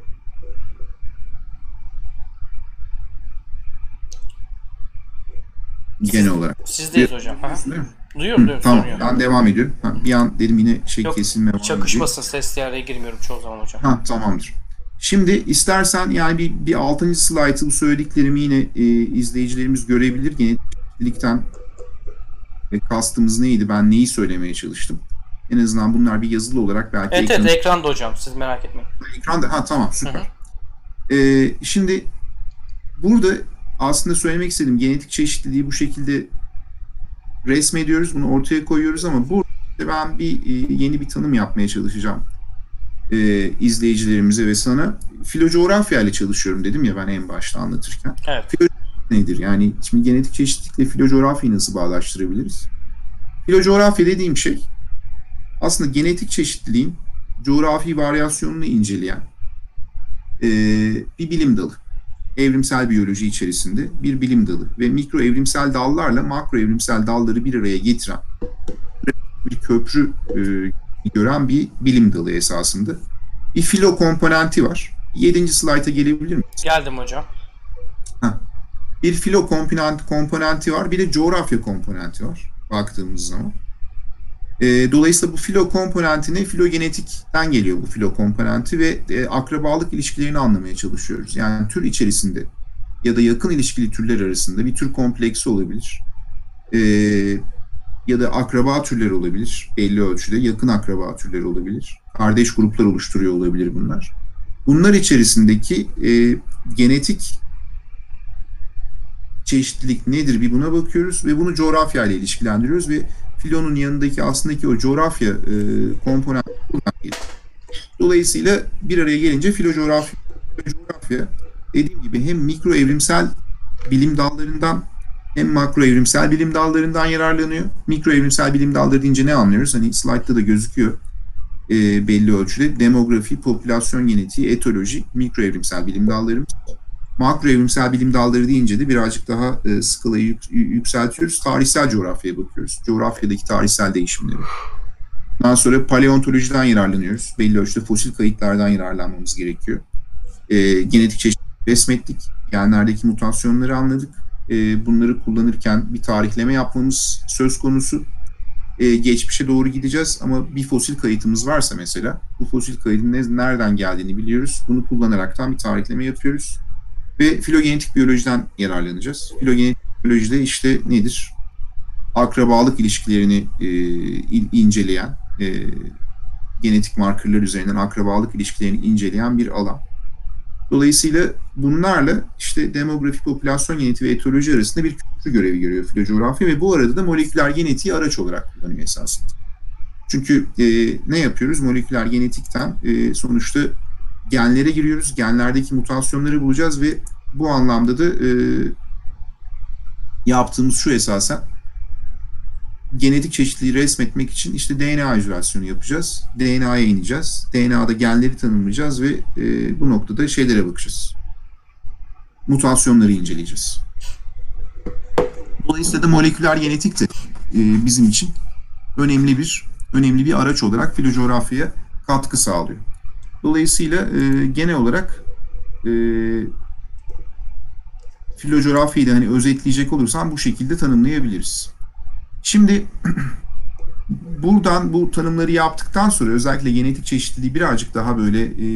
Genel olarak. Sizdeyiz hocam. Duyuyorum, duyuyorum. Tamam, ben devam ediyorum. Ha, bir an dedim yine şey Yok, kesilme var. çakışmasın, sesli araya girmiyorum çoğu zaman hocam. Ha, tamamdır. Şimdi istersen yani bir, bir altıncı slaytı, bu söylediklerimi yine e, izleyicilerimiz görebilir. Genetiklikten e, kastımız neydi? Ben neyi söylemeye çalıştım? En azından bunlar bir yazılı olarak belki... Evet, ekran... evet, ekranda hocam. Siz merak etmeyin. Ekranda, ha tamam, süper. E, şimdi burada aslında söylemek istediğim, genetik çeşitliliği bu şekilde resmediyoruz, bunu ortaya koyuyoruz ama bu Ben bir e, yeni bir tanım yapmaya çalışacağım e, izleyicilerimize ve sana. Filocoğrafya ile çalışıyorum dedim ya ben en başta anlatırken. Evet. Filocoğrafya nedir? Yani şimdi genetik çeşitlilikle filocoğrafyayı nasıl bağdaştırabiliriz? Filocoğrafya dediğim şey aslında genetik çeşitliliğin coğrafi varyasyonunu inceleyen e, bir bilim dalı. Evrimsel biyoloji içerisinde bir bilim dalı ve mikro evrimsel dallarla makro evrimsel dalları bir araya getiren bir köprü e, gören bir bilim dalı esasında. Bir filo komponenti var. Yedinci slayta gelebilir miyiz? Geldim hocam. Heh. Bir filo komponenti, komponenti var, bir de coğrafya komponenti var baktığımız zaman. E, dolayısıyla bu filo komponentine filogenetikten geliyor bu filo komponenti ve e, akrabalık ilişkilerini anlamaya çalışıyoruz. Yani tür içerisinde ya da yakın ilişkili türler arasında bir tür kompleksi olabilir. E, ya da akraba türleri olabilir belli ölçüde. Yakın akraba türleri olabilir. Kardeş gruplar oluşturuyor olabilir bunlar. Bunlar içerisindeki e, genetik çeşitlilik nedir bir buna bakıyoruz ve bunu coğrafya ile ilişkilendiriyoruz ve filonun yanındaki aslındaki o coğrafya e, komponenti buradan geliyor. Dolayısıyla bir araya gelince filocoğrafya, coğrafya dediğim gibi hem mikro evrimsel bilim dallarından hem makro evrimsel bilim dallarından yararlanıyor. Mikro evrimsel bilim dalları deyince ne anlıyoruz? Hani slaytta da gözüküyor e, belli ölçüde. Demografi, popülasyon genetiği, etoloji, mikro evrimsel bilim dallarımız. Makro evrimsel bilim dalları deyince de birazcık daha e, skalayı yük, yükseltiyoruz. Tarihsel coğrafyaya bakıyoruz. Coğrafyadaki tarihsel değişimleri. Daha sonra paleontolojiden yararlanıyoruz. Belli ölçüde fosil kayıtlardan yararlanmamız gerekiyor. E, genetik çeşitlilik resmettik. Genlerdeki mutasyonları anladık. E, bunları kullanırken bir tarihleme yapmamız söz konusu. E, geçmişe doğru gideceğiz ama bir fosil kayıtımız varsa mesela bu fosil kaydın ne, nereden geldiğini biliyoruz. Bunu kullanaraktan bir tarihleme yapıyoruz. Ve filogenetik biyolojiden yararlanacağız. Filogenetik biyolojide işte nedir? Akrabalık ilişkilerini e, inceleyen, e, genetik markerlar üzerinden akrabalık ilişkilerini inceleyen bir alan. Dolayısıyla bunlarla işte demografi, popülasyon genetiği ve etoloji arasında bir köprü görevi görüyor filocoğrafya ve bu arada da moleküler genetiği araç olarak kullanıyor esasında. Çünkü e, ne yapıyoruz? Moleküler genetikten e, sonuçta genlere giriyoruz. Genlerdeki mutasyonları bulacağız ve bu anlamda da e, yaptığımız şu esasen genetik çeşitliliği resmetmek için işte D N A izolasyonu yapacağız. D N A'ya ineceğiz. D N A'da genleri tanımlayacağız ve e, bu noktada şeylere bakacağız. Mutasyonları inceleyeceğiz. Dolayısıyla da moleküler genetik de e, bizim için önemli bir önemli bir araç olarak filocoğrafyaya katkı sağlıyor. Dolayısıyla e, genel olarak e, filocoğrafyayı da hani özetleyecek olursam bu şekilde tanımlayabiliriz. Şimdi buradan bu tanımları yaptıktan sonra özellikle genetik çeşitliliği birazcık daha böyle e,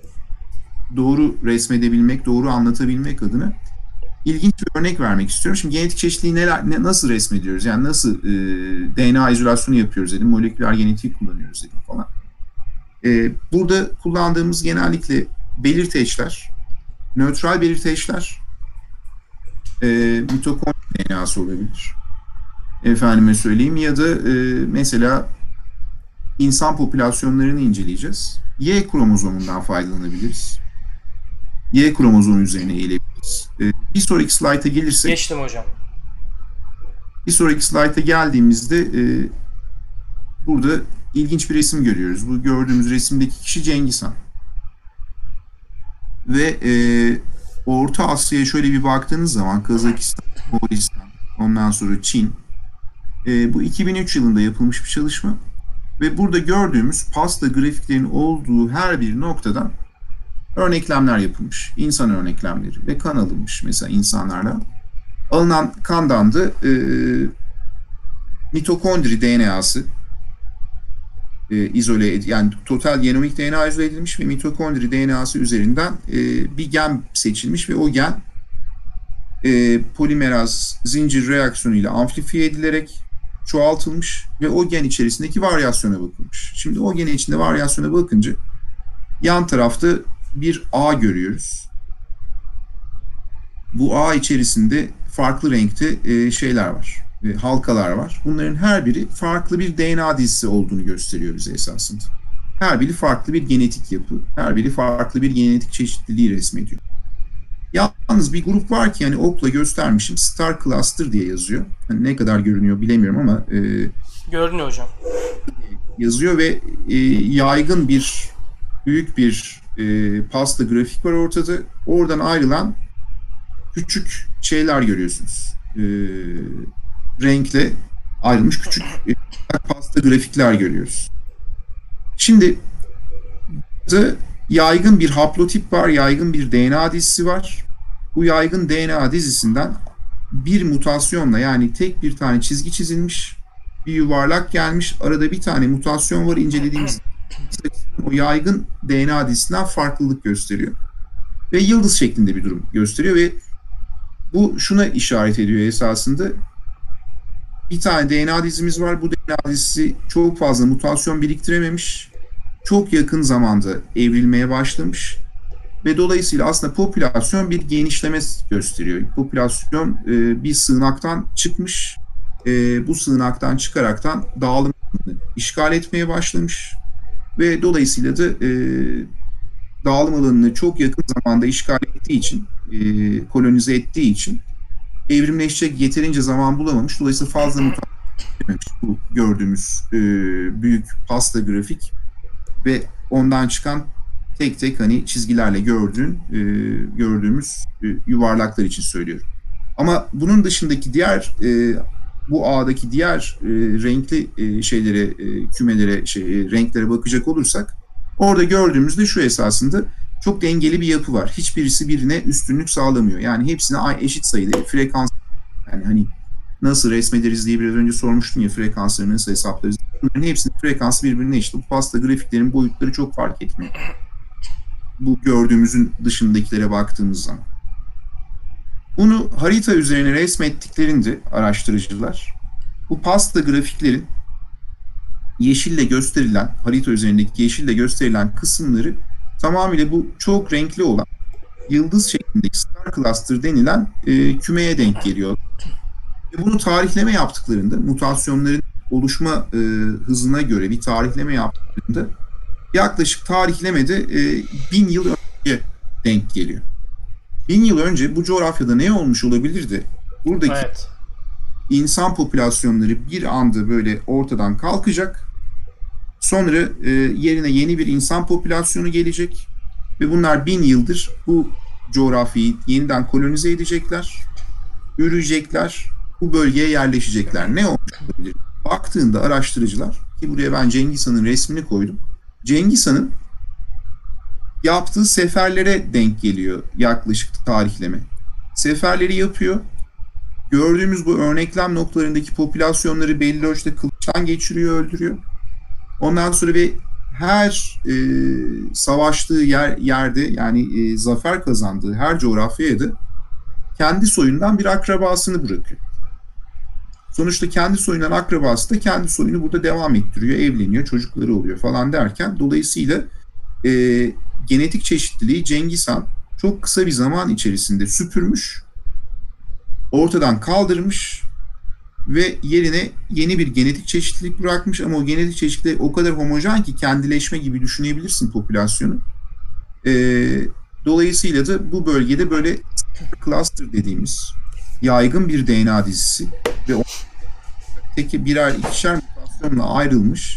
doğru resmedebilmek, doğru anlatabilmek adına ilginç bir örnek vermek istiyorum. Şimdi genetik çeşitliliği neler, ne, nasıl resmediyoruz? Yani nasıl e, D N A izolasyonu yapıyoruz dedim, moleküler genetiği kullanıyoruz dedim falan. E, burada kullandığımız genellikle belirteçler, nötral belirteçler, e, mitokondri D N A'sı olabilir. Efendime söyleyeyim ya da e, mesela insan popülasyonlarını inceleyeceğiz. Y kromozomundan faydalanabiliriz. Y kromozomu üzerine eğilebiliriz. E, bir sonraki slayta gelirsek... Geçtim hocam. Bir sonraki slayta geldiğimizde e, burada ilginç bir resim görüyoruz. Bu gördüğümüz resimdeki kişi Cengiz Han. Ve e, Orta Asya'ya şöyle bir baktığınız zaman Kazakistan, Moğolistan, ondan sonra Çin. E, bu iki bin üç yılında yapılmış bir çalışma. Ve burada gördüğümüz pasta grafiklerinin olduğu her bir noktadan örneklemler yapılmış. İnsan örneklemleri ve kan alınmış mesela insanlarla. Alınan kandan da e, mitokondri D N A'sı e, izole ed- yani total genomik D N A izole edilmiş ve mitokondri D N A'sı üzerinden e, bir gen seçilmiş ve o gen e, polimeraz zincir reaksiyonuyla amplifiye edilerek çoğaltılmış ve o gen içerisindeki varyasyona bakılmış. Şimdi o gen içinde varyasyona bakınca yan tarafta bir ağ görüyoruz. Bu ağ içerisinde farklı renkte e, şeyler var. e, halkalar var. Bunların her biri farklı bir D N A dizisi olduğunu gösteriyor bize esasında. Her biri farklı bir genetik yapı, her biri farklı bir genetik çeşitliliği resmediyor. Yalnız bir grup var ki hani okla göstermişim, Star Cluster diye yazıyor. Hani ne kadar görünüyor bilemiyorum ama e, görünüyor hocam. Yazıyor ve e, yaygın bir büyük bir e, pasta grafik var ortada. Oradan ayrılan küçük şeyler görüyorsunuz. E, renkle ayrılmış küçük e, pasta grafikler görüyoruz. Şimdi burada yaygın bir haplotip var, yaygın bir D N A dizisi var. Bu yaygın D N A dizisinden bir mutasyonla, yani tek bir tane çizgi çizilmiş, bir yuvarlak gelmiş, arada bir tane mutasyon var, incelediğimiz o yaygın D N A dizisinden farklılık gösteriyor. Ve yıldız şeklinde bir durum gösteriyor ve bu şuna işaret ediyor esasında. Bir tane D N A dizimiz var. Bu D N A dizisi çok fazla mutasyon biriktirememiş. Çok yakın zamanda evrilmeye başlamış. Ve dolayısıyla aslında popülasyon bir genişleme gösteriyor. Popülasyon e, bir sığınaktan çıkmış. E, bu sığınaktan çıkaraktan dağılımını işgal etmeye başlamış. Ve dolayısıyla da e, dağılım alanını çok yakın zamanda işgal ettiği için, e, kolonize ettiği için evrimleşecek yeterince zaman bulamamış. Dolayısıyla fazla mutasyon etmemiş bu gördüğümüz e, büyük pasta grafik ve ondan çıkan tek tek hani çizgilerle gördüğün e, gördüğümüz e, yuvarlaklar için söylüyorum. Ama bunun dışındaki diğer e, bu ağdaki diğer e, renkli e, şeylere, e, kümelere, şey, e, renklere bakacak olursak orada gördüğümüzde şu esasında çok dengeli bir yapı var. Hiçbirisi birine üstünlük sağlamıyor. Yani hepsine eşit sayıda frekans, yani hani nasıl resmederiz diye biraz önce sormuştum ya, frekansları nasıl hesaplarız. Bunların hepsinin frekansı birbirine eşit. Bu pasta grafiklerin boyutları çok fark etmiyor. Bu gördüğümüzün dışındakilere baktığımız zaman. Bunu harita üzerine resmettiklerinde araştırıcılar bu pasta grafiklerin yeşille gösterilen, harita üzerindeki yeşille gösterilen kısımları tamamıyla bu çok renkli olan yıldız şeklindeki Star Cluster denilen e, kümeye denk geliyor. Ve bunu tarihleme yaptıklarında, mutasyonların oluşma e, hızına göre bir tarihleme yaptıklarında yaklaşık tarihlemede e, bin yıl önce denk geliyor. Bin yıl önce bu coğrafyada ne olmuş olabilirdi? Buradaki evet. insan popülasyonları bir anda böyle ortadan kalkacak. Sonra e, yerine yeni bir insan popülasyonu gelecek. Ve bunlar bin yıldır bu coğrafyayı yeniden kolonize edecekler. Üreyecekler. Bu bölgeye yerleşecekler. Ne olmuş olabilir? Baktığında araştırıcılar, ki buraya ben Cengiz Han'ın resmini koydum. Cengiz Han'ın yaptığı seferlere denk geliyor yaklaşık tarihleme. Seferleri yapıyor. Gördüğümüz bu örneklem noktalarındaki popülasyonları belli ölçüde kılıçtan geçiriyor, öldürüyor. Ondan sonra ve her e, savaştığı yer, yerde yani e, zafer kazandığı her coğrafyaya da kendi soyundan bir akrabasını bırakıyor. Sonuçta kendi soyundan akrabası da kendi soyunu burada devam ettiriyor, evleniyor, çocukları oluyor falan derken dolayısıyla e, genetik çeşitliliği Cengiz Han çok kısa bir zaman içerisinde süpürmüş, ortadan kaldırmış ve yerine yeni bir genetik çeşitlilik bırakmış ama o genetik çeşitlilik o kadar homojen ki kendileşme gibi düşünebilirsin popülasyonu. E, dolayısıyla da bu bölgede böyle cluster dediğimiz yaygın bir D N A dizisi ve tek birer ikişer mutasyonla ayrılmış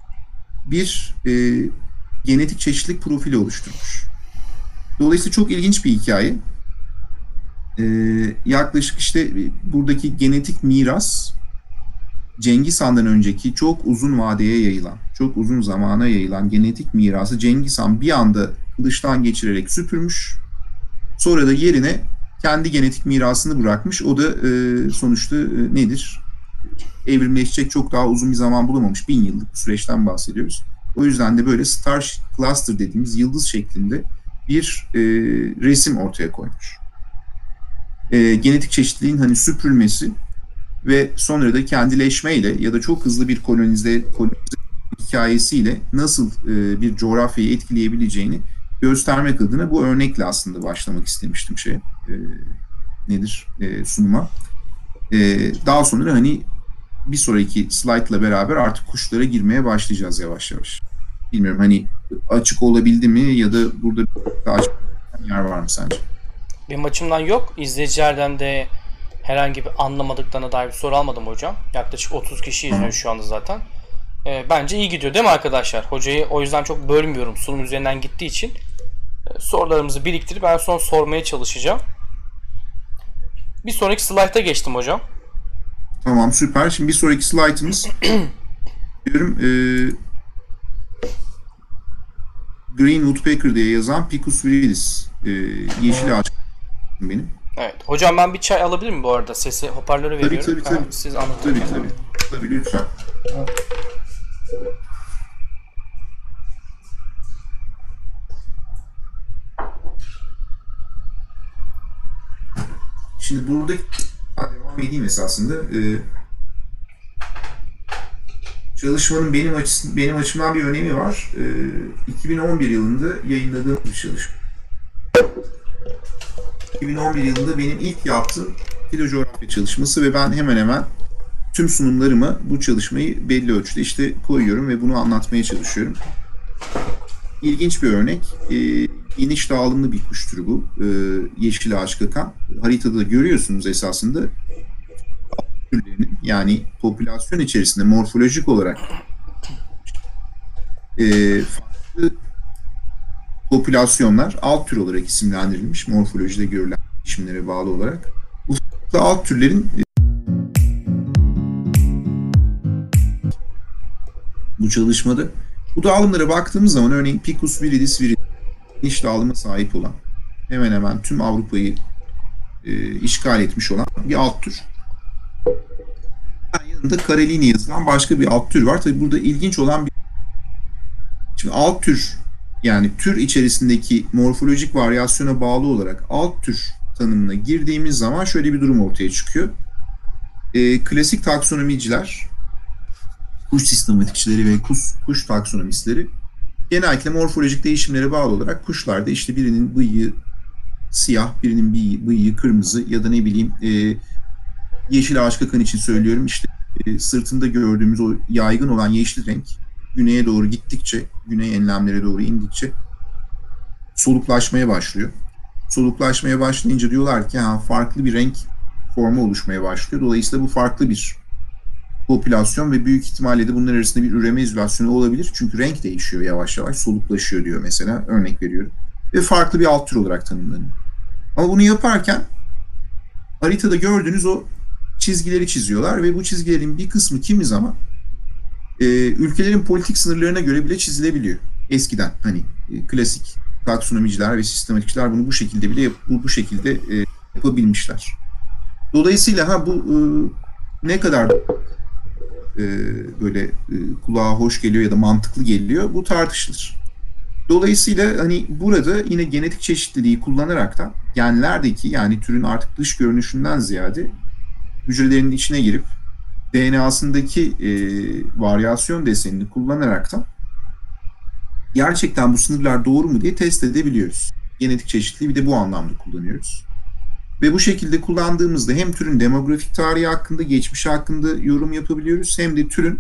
bir e, genetik çeşitlilik profili oluşturmuş. Dolayısıyla çok ilginç bir hikaye. Ee, yaklaşık işte buradaki genetik miras Cengiz Han'dan önceki çok uzun vadeye yayılan, çok uzun zamana yayılan genetik mirası Cengiz Han bir anda kılıçtan geçirerek süpürmüş. Sonra da yerine kendi genetik mirasını bırakmış. O da e, sonuçta e, nedir? Evrimleşecek çok daha uzun bir zaman bulamamış. Bin yıllık bir süreçten bahsediyoruz. O yüzden de böyle Star Cluster dediğimiz yıldız şeklinde bir e, resim ortaya koymuş. E, genetik çeşitliliğin hani süpürülmesi ve sonra da kendileşmeyle ya da çok hızlı bir kolonize, kolonize hikayesiyle nasıl e, bir coğrafyayı etkileyebileceğini göstermek adına bu örnekle aslında başlamak istemiştim şey e, nedir e, sunuma. E, daha sonra hani bir sonraki slaytla beraber artık kuşlara girmeye başlayacağız yavaş yavaş. Bilmiyorum hani açık olabildi mi ya da burada daha açık yer var mı sence? Benim açımdan yok. İzleyicilerden de herhangi bir anlamadıklarına dair bir soru almadım hocam. Yaklaşık otuz kişi izliyor Hı. şu anda zaten. E, bence iyi gidiyor değil mi arkadaşlar? Hocayı o yüzden çok bölmüyorum. Sunum üzerinden gittiği için. E, sorularımızı biriktirip ben son sormaya çalışacağım. Bir sonraki slayta geçtim hocam. Tamam, süper. Şimdi bir sonraki slaytımız diyorum e, Green Woodpecker diye yazan Picus viridis. E, yeşil ağaç benim. Evet. Hocam ben bir çay alabilir miyim bu arada? Sesi hoparlöre veriyorum. Tabii tabii. tabii. Siz anlatın. Tabii tabii. Tabii lütfen. Şimdi burada devam edeyim esasında. Ee, çalışmanın benim açısından, benim açımdan bir önemi var. Ee, iki bin on bir yılında yayınladığım bir çalışma. iki bin on bir yılında benim ilk yaptığım filocoğrafya çalışması ve ben hemen hemen tüm sunumlarıma bu çalışmayı belli ölçüde işte koyuyorum ve bunu anlatmaya çalışıyorum. İlginç bir örnek. Ee, geniş dağılımlı bir kuş türü bu. Ee, yeşil ağaç kakan. Haritada görüyorsunuz esasında türlerinin, yani popülasyon içerisinde morfolojik olarak e, farklı popülasyonlar alt tür olarak isimlendirilmiş, morfolojide görülen isimlere bağlı olarak. Bu farklı alt türlerin e, bu çalışmada bu dağılımlara baktığımız zaman örneğin Picus viridis viridis geniş dağılıma sahip olan, hemen hemen tüm Avrupa'yı e, işgal etmiş olan bir alt tür. Yanında Karelini yazılan başka bir alt tür var. Tabii burada ilginç olan bir şimdi alt tür, yani tür içerisindeki morfolojik varyasyona bağlı olarak alt tür tanımına girdiğimiz zaman şöyle bir durum ortaya çıkıyor. E, klasik taksonomiciler, kuş sistematikçileri ve kuş, kuş taksonomistleri genellikle morfolojik değişimlere bağlı olarak kuşlarda işte birinin bıyığı siyah, birinin bıyığı, bıyığı kırmızı ya da ne bileyim e, yeşil ağaç kakan için söylüyorum işte e, sırtında gördüğümüz o yaygın olan yeşil renk güneye doğru gittikçe, güney enlemlere doğru indikçe soluklaşmaya başlıyor. Soluklaşmaya başlayınca diyorlar ki ha, farklı bir renk formu oluşmaya başlıyor. Dolayısıyla bu farklı bir popülasyon ve büyük ihtimalle de bunlar arasında bir üreme izolasyonu olabilir. Çünkü renk değişiyor yavaş yavaş, soluklaşıyor diyor mesela, örnek veriyorum. Ve farklı bir alt tür olarak tanımlanıyor. Ama bunu yaparken haritada gördüğünüz o çizgileri çiziyorlar ve bu çizgilerin bir kısmı kimi zaman e, ülkelerin politik sınırlarına göre bile çizilebiliyor. Eskiden hani e, klasik taksonomiciler ve sistematikçiler bunu bu şekilde bile yap, bu, bu şekilde e, yapabilmişler. Dolayısıyla ha bu e, ne kadar e, böyle e, kulağa hoş geliyor ya da mantıklı geliyor, bu tartışılır. Dolayısıyla hani burada yine genetik çeşitliliği kullanarak da genlerdeki, yani türün artık dış görünüşünden ziyade hücrelerinin içine girip D N A'sındaki e, varyasyon desenini kullanarak da gerçekten bu sınırlar doğru mu diye test edebiliyoruz. Genetik çeşitliliği bir de bu anlamda kullanıyoruz. Ve bu şekilde kullandığımızda hem türün demografik tarihi hakkında, geçmişi hakkında yorum yapabiliyoruz, hem de türün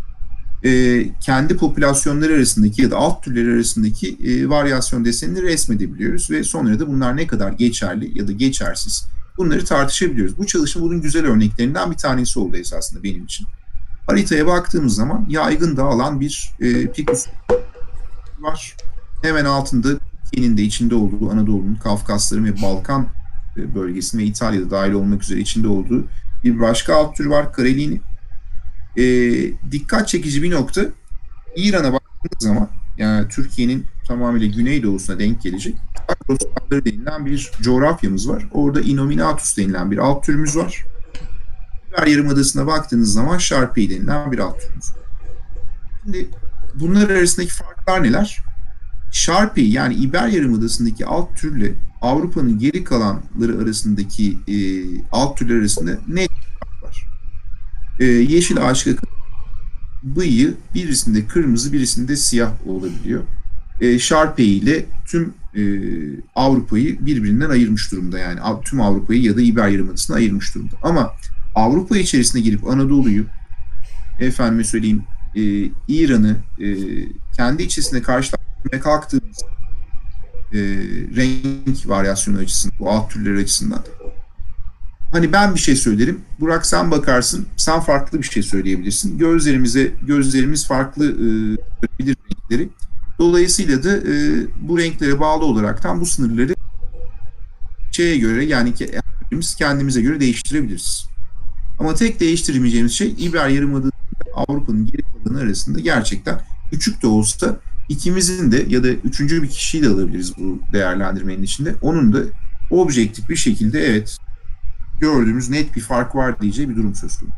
e, kendi popülasyonları arasındaki ya da alt türleri arasındaki e, varyasyon desenini resmedebiliyoruz ve sonra da bunlar ne kadar geçerli ya da geçersiz, bunları tartışabiliyoruz. Bu çalışma bunun güzel örneklerinden bir tanesi oldu esasında benim için. Haritaya baktığımız zaman yaygın dağılan bir e, Picus var. Hemen altında Türkiye'nin de içinde olduğu, Anadolu'nun, Kafkasların ve Balkan bölgesinin ve İtalya'da dahil olmak üzere içinde olduğu bir başka alt tür var, Karelini. E, dikkat çekici bir nokta, İran'a baktığımız zaman, yani Türkiye'nin tamamıyla güneydoğusuna denk gelecek Zagros Dağları denilen bir coğrafyamız var. Orada Inominatus denilen bir alt türümüz var. İber Yarımadası'na baktığınız zaman Sharpei denilen bir alt türümüz var. Şimdi bunlar arasındaki farklar neler? Sharpei, yani İber Yarımadası'ndaki alt türle Avrupa'nın geri kalanları arasındaki e, alt türler arasında ne fark var? E, yeşil ağaç kakan bıyığı birisinde kırmızı, birisinde siyah olabiliyor. E, Sharpei ile tüm e, Avrupa'yı birbirinden ayırmış durumda, yani tüm Avrupa'yı ya da İber Yarımadası'nı ayırmış durumda. Ama Avrupa içerisine girip Anadolu'yu, efendime söyleyeyim, e, İran'ı e, kendi içerisinde karşılaştırmaya kalktığımız e, renk varyasyonu açısından, bu alt türleri açısından, hani ben bir şey söylerim, Burak sen bakarsın, sen farklı bir şey söyleyebilirsin. Gözlerimize, gözlerimiz farklı e, görebilir renkleri. Dolayısıyla da e, bu renklere bağlı olaraktan bu sınırları şeye göre, yani ki kendimize göre değiştirebiliriz. Ama tek değiştiremeyeceğimiz şey İber Yarımadası Avrupa'nın geri kalanı arasında gerçekten küçük de olsa ikimizin de ya da üçüncü bir kişiyi de alabiliriz bu değerlendirmenin içinde. Onun da objektif bir şekilde evet gördüğümüz net bir fark var diyeceği bir durum söz konusu.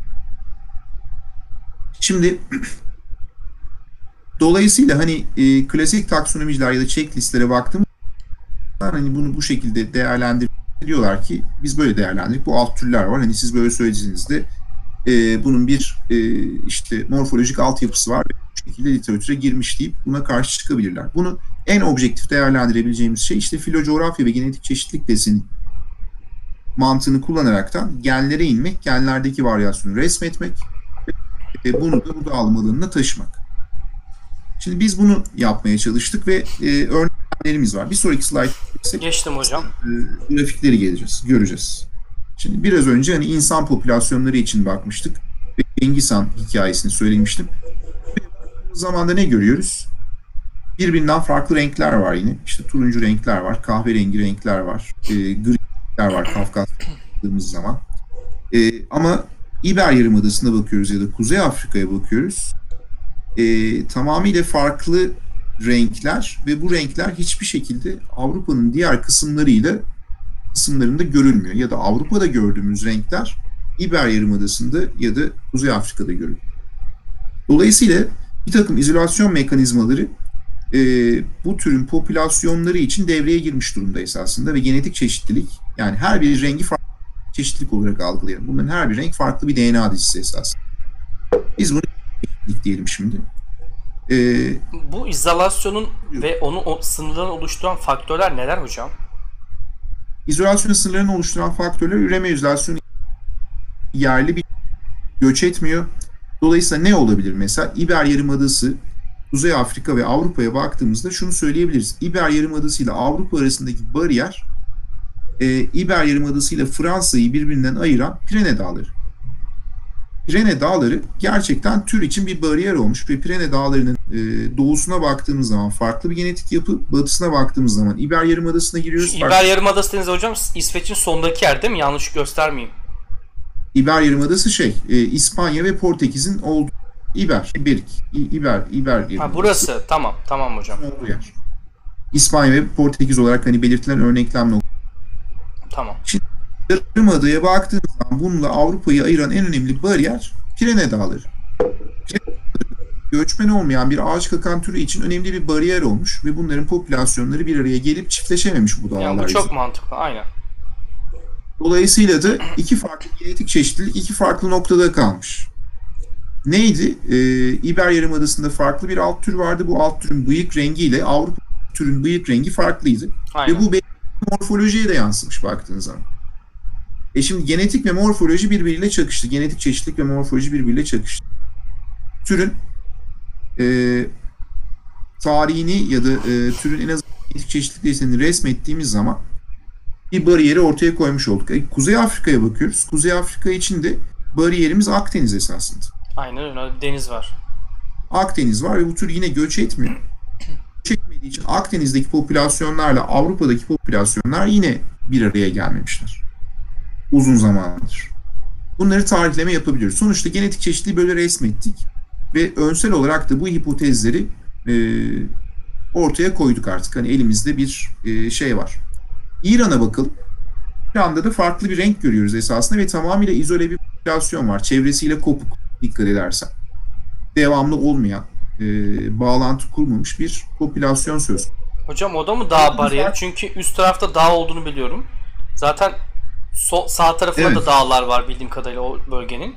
Şimdi dolayısıyla hani e, klasik taksonomiciler ya da checklistlere baktığımızda hani bunu bu şekilde değerlendiriyorlar ki biz böyle değerlendirdik. Bu alt türler var. Hani siz böyle söylediğinizde e, bunun bir e, işte morfolojik altyapısı var ve bu şekilde literatüre girmiş deyip buna karşı çıkabilirler. Bunu en objektif değerlendirebileceğimiz şey işte filocoğrafya ve genetik çeşitlilik deseni mantığını kullanaraktan genlere inmek, genlerdeki varyasyonu resmetmek ve bunu da bu dağılım alanına taşımak. Şimdi biz bunu yapmaya çalıştık ve e, örneklerimiz var. Bir sonraki slide geçtim hocam. E, grafikleri geleceğiz, göreceğiz. Şimdi biraz önce hani insan popülasyonları için bakmıştık ve Cengiz Han hikayesini söylemiştim. Bu zamanda ne görüyoruz? Birbirinden farklı renkler var yine. İşte turuncu renkler var, kahverengi renkler var, e, gri renkler var Kafkasya'ya baktığımız zaman. E, ama İber Yarımadası'na bakıyoruz ya da Kuzey Afrika'ya bakıyoruz. E, tamamıyla farklı renkler ve bu renkler hiçbir şekilde Avrupa'nın diğer kısımlarıyla kısımlarında görülmüyor. Ya da Avrupa'da gördüğümüz renkler İber Yarımadası'nda ya da Kuzey Afrika'da görülüyor. Dolayısıyla bir takım izolasyon mekanizmaları e, bu türün popülasyonları için devreye girmiş durumda esasında ve genetik çeşitlilik, yani her bir rengi farklı çeşitlilik olarak algılayalım. Bunların her bir renk farklı bir D N A dizisi esasında. Biz bunu çeşitlilik diyelim şimdi. Ee, bu izolasyonun ve onu o sınırlarını oluşturan faktörler neler hocam? İzolasyon sınırlarını oluşturan faktörler üreme izolasyonu, yerli bir göç etmiyor. Dolayısıyla ne olabilir mesela? İber Yarımadası, Kuzey Afrika ve Avrupa'ya baktığımızda şunu söyleyebiliriz. İber Yarımadası ile Avrupa arasındaki bariyer e, İber Yarımadası ile Fransa'yı birbirinden ayıran Pirene Dağları. Pirene Dağları gerçekten tür için bir bariyer olmuş ve Pirene Dağları'nın e, doğusuna baktığımız zaman farklı bir genetik yapı, batısına baktığımız zaman İber Yarımadası'na giriyoruz. İber Yarımadası deniz hocam İsveç'in sondaki yer değil mi? Yanlış göstermeyeyim. İber Yarımadası şey, e, İspanya ve Portekiz'in olduğu İber, İberik, İber, İber Yarımadası. Ha, burası, tamam, tamam hocam. Olduğu yer. İspanya ve Portekiz olarak hani belirtilen örneklem nokta. Tamam. Şimdi Yarımada'ya baktığımız zaman bununla Avrupa'yı ayıran en önemli bariyer Pirene Dağları. Göçmen olmayan bir ağaç kakan türü için önemli bir bariyer olmuş ve bunların popülasyonları bir araya gelip çiftleşememiş bu dağlar. Yani bu çok yüzden mantıklı, aynen. Dolayısıyla da iki farklı genetik çeşitlilik iki farklı noktada kalmış. Neydi? Ee, İber Yarımadası'nda farklı bir alt tür vardı. Bu alt türün bıyık rengiyle Avrupa türün bıyık rengi farklıydı. Aynen. Ve bu morfolojiye de yansımış baktığınız zaman. E şimdi genetik ve morfoloji birbiriyle çakıştı. Genetik çeşitlilik ve morfoloji birbiriyle çakıştı. Türün e, tarihini ya da e, türün en azından genetik çeşitlilik desenini resmettiğimiz zaman bir bariyeri ortaya koymuş olduk. E, Kuzey Afrika'ya bakıyoruz. Kuzey Afrika için de bariyerimiz Akdeniz esasında. Aynen öyle. Deniz var. Akdeniz var ve bu tür yine göç etmiyor. Göç etmediği için Akdeniz'deki popülasyonlarla Avrupa'daki popülasyonlar yine bir araya gelmemişler. Uzun zamandır. Bunları tarihleme yapabiliyoruz. Sonuçta genetik çeşitliliği böyle resmettik ve önsel olarak da bu hipotezleri e, ortaya koyduk artık. Hani elimizde bir e, şey var. İran'a bakalım. İran'da da farklı bir renk görüyoruz esasında ve tamamıyla izole bir popülasyon var. Çevresiyle kopuk, dikkat edersen. Devamlı olmayan, e, bağlantı kurmamış bir popülasyon söz. Hocam o da mı dağ bariyeri? Çünkü üst tarafta dağ olduğunu biliyorum. Zaten sol, sağ tarafında evet. da dağlar var bildiğim kadarıyla o bölgenin.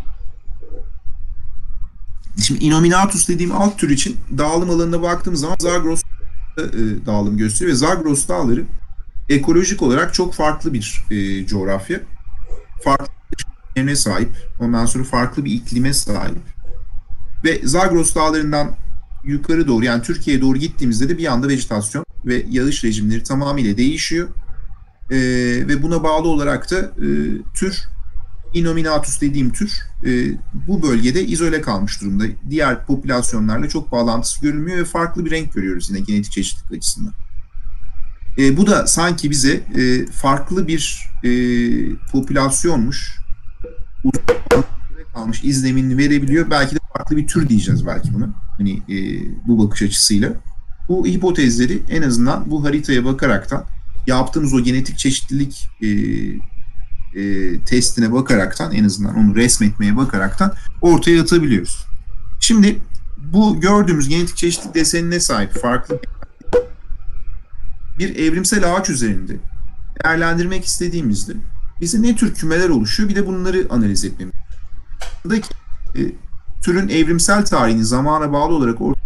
Şimdi Innominatus dediğim alt tür için dağılım alanına baktığımız zaman Zagros e, dağılım gösteriyor ve Zagros dağları ekolojik olarak çok farklı bir e, coğrafya. Farklı yerine sahip. Ondan sonra farklı bir iklime sahip. Ve Zagros Dağları'ndan yukarı doğru, yani Türkiye'ye doğru gittiğimizde de bir anda vejetasyon ve yağış rejimleri tamamıyla değişiyor. Ee, ve buna bağlı olarak da e, tür, Innominatus dediğim tür e, bu bölgede izole kalmış durumda. Diğer popülasyonlarla çok bağlantısı görülmüyor ve farklı bir renk görüyoruz yine genetik çeşitlilik açısından. E, bu da sanki bize e, farklı bir e, popülasyonmuş, kalmış izlenimini verebiliyor. Belki de farklı bir tür diyeceğiz belki buna. Hani e, bu bakış açısıyla. Bu hipotezleri en azından bu haritaya bakaraktan, yaptığımız o genetik çeşitlilik e, e, testine bakaraktan, en azından onu resmetmeye bakaraktan ortaya atabiliyoruz. Şimdi bu gördüğümüz genetik çeşitlilik desenine sahip farklı bir evrimsel ağaç üzerinde değerlendirmek istediğimizde bize ne tür kümeler oluşuyor, bir de bunları analiz etmemiz. E, türün evrimsel tarihini zamana bağlı olarak ortaya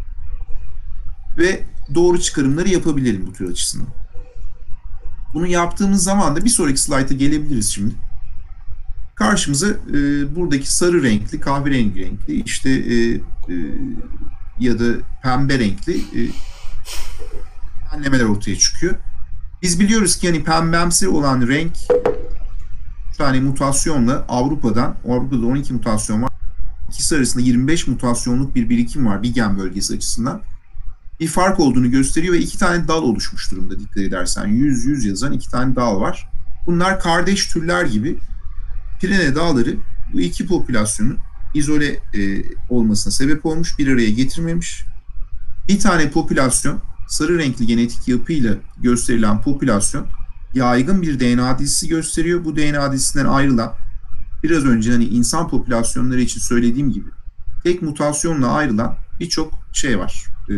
ve doğru çıkarımları yapabilirim bu tür açısından. Bunu yaptığımız zaman da bir sonraki slayta gelebiliriz şimdi. Karşımıza e, buradaki sarı renkli, kahverengi renkli, işte e, e, ya da pembe renkli e, düzenlemeler ortaya çıkıyor. Biz biliyoruz ki hani pembemsi olan renk üç tane mutasyonla Avrupa'dan, Avrupa'da on iki mutasyon var. İkisi arasında yirmi beş mutasyonluk bir birikim var Bigen bölgesi açısından. Bir fark olduğunu gösteriyor ve iki tane dal oluşmuş durumda, dikkat edersen. yüz yüz yazan iki tane dal var. Bunlar kardeş türler gibi. Pirene Dağları bu iki popülasyonun izole e, olmasına sebep olmuş, bir araya getirmemiş. Bir tane popülasyon, sarı renkli genetik yapıyla gösterilen popülasyon yaygın bir D N A dizisi gösteriyor. Bu D N A dizisinden ayrılan, biraz önce hani insan popülasyonları için söylediğim gibi tek mutasyonla ayrılan birçok şey var. E,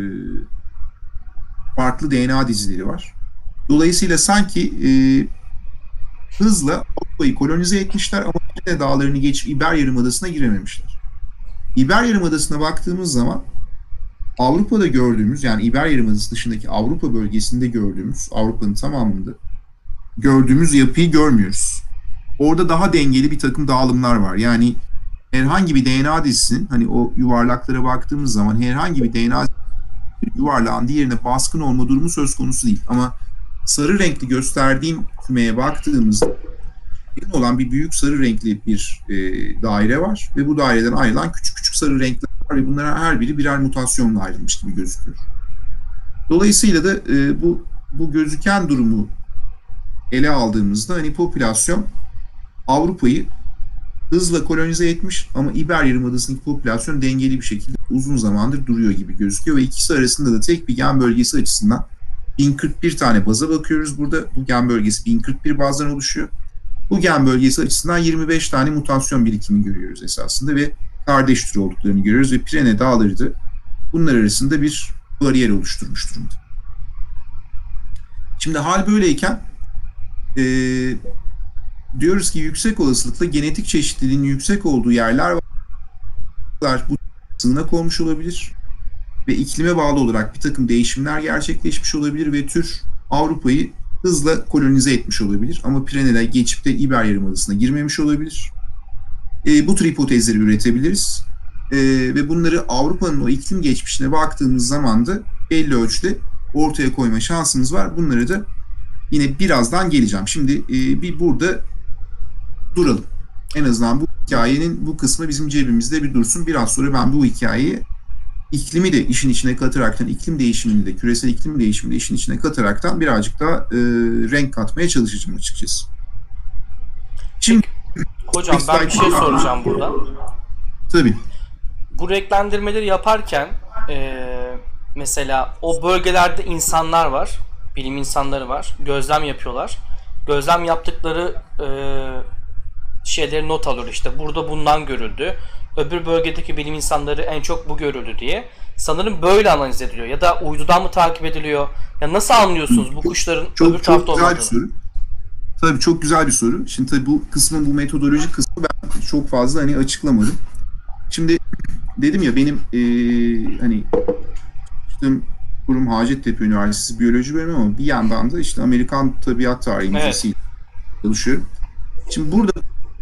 farklı D N A dizileri var. Dolayısıyla sanki e, hızla Avrupa'yı kolonize etmişler ama Pirene Dağları'nı geçip İber Yarımadası'na girememişler. İber Yarımadası'na baktığımız zaman Avrupa'da gördüğümüz, yani İber Yarımadası dışındaki Avrupa bölgesinde gördüğümüz, Avrupa'nın tamamında gördüğümüz yapıyı görmüyoruz. Orada daha dengeli bir takım dağılımlar var. Yani herhangi bir D N A dizisinin, hani o yuvarlaklara baktığımız zaman herhangi bir D N A yuvarlağın diğerine baskın olma durumu söz konusu değil. Ama sarı renkli gösterdiğim kümeye baktığımızda olan bir büyük sarı renkli bir e, daire var ve bu daireden ayrılan küçük küçük sarı renkler var ve bunların her biri birer mutasyonla ayrılmış gibi gözüküyor. Dolayısıyla da e, bu bu gözüken durumu ele aldığımızda hani popülasyon Avrupa'yı hızla kolonize etmiş ama İber Yarımadası'ndaki popülasyon dengeli bir şekilde uzun zamandır duruyor gibi gözüküyor ve ikisi arasında da tek bir gen bölgesi açısından bin kırk bir tane baza bakıyoruz burada. Bu gen bölgesi bin kırk bir bazdan oluşuyor. Bu gen bölgesi açısından yirmi beş tane mutasyon birikimi görüyoruz esasında ve kardeş tür olduklarını görüyoruz ve Pirene Dağları da bunlar arasında bir bariyer oluşturmuş durumda. Şimdi hal böyleyken e, diyoruz ki yüksek olasılıkla genetik çeşitliliğin yüksek olduğu yerler var. Bu sığınak olmuş olabilir ve iklime bağlı olarak bir takım değişimler gerçekleşmiş olabilir ve tür Avrupa'yı hızla kolonize etmiş olabilir. Ama Pireneler geçip de İber Yarımadası'na girmemiş olabilir. E, bu tür hipotezleri üretebiliriz. E, ve bunları Avrupa'nın o iklim geçmişine baktığımız zaman da belli ölçüde ortaya koyma şansımız var. Bunları da yine birazdan geleceğim. Şimdi e, bir burada duralım. En azından bu hikayenin bu kısmı bizim cebimizde bir dursun. Biraz sonra ben bu hikayeyi iklimi de işin içine kataraktan, iklim değişimini de, küresel iklim değişimini de işin içine kataraktan birazcık daha e, renk katmaya çalışacağım açıkçası. Şimdi hocam ben bir şey soracağım burada. Tabii. Bu renklendirmeleri yaparken e, mesela o bölgelerde insanlar var, bilim insanları var, gözlem yapıyorlar. Gözlem yaptıkları e, şeyleri not alıyor, işte burada bundan görüldü. Öbür bölgedeki bilim insanları en çok bu görüldü diye. Sanırım böyle analiz ediliyor. Ya da uydudan mı takip ediliyor? Ya nasıl anlıyorsunuz bu kuşların çok, öbür tarafta olmadığını? Çok güzel bir soru. Tabii çok güzel bir soru. Şimdi tabii bu kısmın, bu metodoloji kısmı ben çok fazla hani açıklamadım. Şimdi dedim ya benim ee, hani işte kurum Hacettepe Üniversitesi Biyoloji Bölümü ama bir yandan da işte Amerikan Tabiat Tarihi Müzesi evet. çalışıyorum. Şimdi burada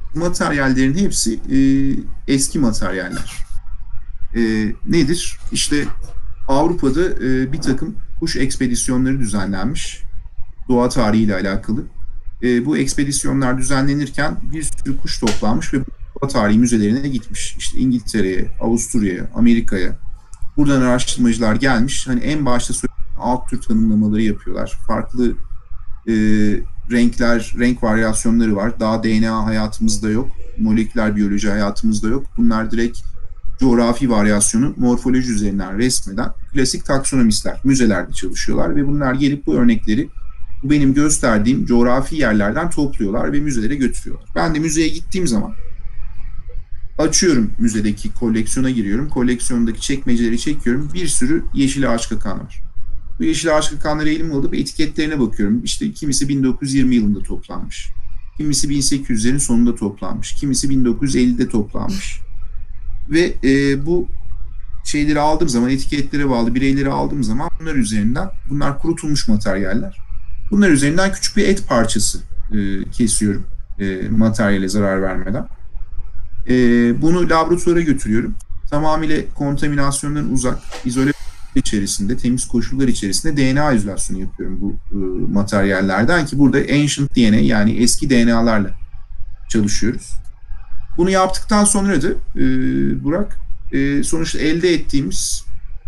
materyallerin hepsi e, eski materyaller. E, nedir? İşte Avrupa'da e, bir takım kuş ekspedisyonları düzenlenmiş. Doğa tarihiyle alakalı. E, bu ekspedisyonlar düzenlenirken bir sürü kuş toplanmış ve doğa tarihi müzelerine gitmiş. İşte İngiltere'ye, Avusturya'ya, Amerika'ya. Buradan araştırmacılar gelmiş. Hani en başta söylediğim alt tür tanımlamaları yapıyorlar. Farklı e, renkler, renk varyasyonları var. Daha D N A hayatımızda yok. Moleküler biyoloji hayatımızda yok. Bunlar direkt coğrafi varyasyonu morfoloji üzerinden resmeden klasik taksonomistler, müzelerde çalışıyorlar ve bunlar gelip bu örnekleri bu benim gösterdiğim coğrafi yerlerden topluyorlar ve müzelere götürüyorlar. Ben de müzeye gittiğim zaman açıyorum, müzedeki koleksiyona giriyorum. Koleksiyondaki çekmeceleri çekiyorum. Bir sürü yeşil ağaç kakan var. Bu yeşil ağaç kakanları elime alıp etiketlerine bakıyorum. İşte kimisi bin dokuz yüz yirmi yılında toplanmış. Kimisi bin sekiz yüzlerin sonunda toplanmış. Kimisi bin dokuz yüz ellide toplanmış. Ve e, bu şeyleri aldığım zaman, etiketlere bağlı bireyleri aldığım zaman bunlar üzerinden, bunlar kurutulmuş materyaller. Bunlar üzerinden küçük bir et parçası e, kesiyorum e, materyale zarar vermeden. E, bunu laboratuvara götürüyorum. Tamamıyla kontaminasyondan uzak, izole içerisinde, temiz koşullar içerisinde D N A izolasyonu yapıyorum bu e, materyallerden ki burada ancient D N A yani eski D N A'larla çalışıyoruz. Bunu yaptıktan sonra da e, Burak e, sonuçta elde ettiğimiz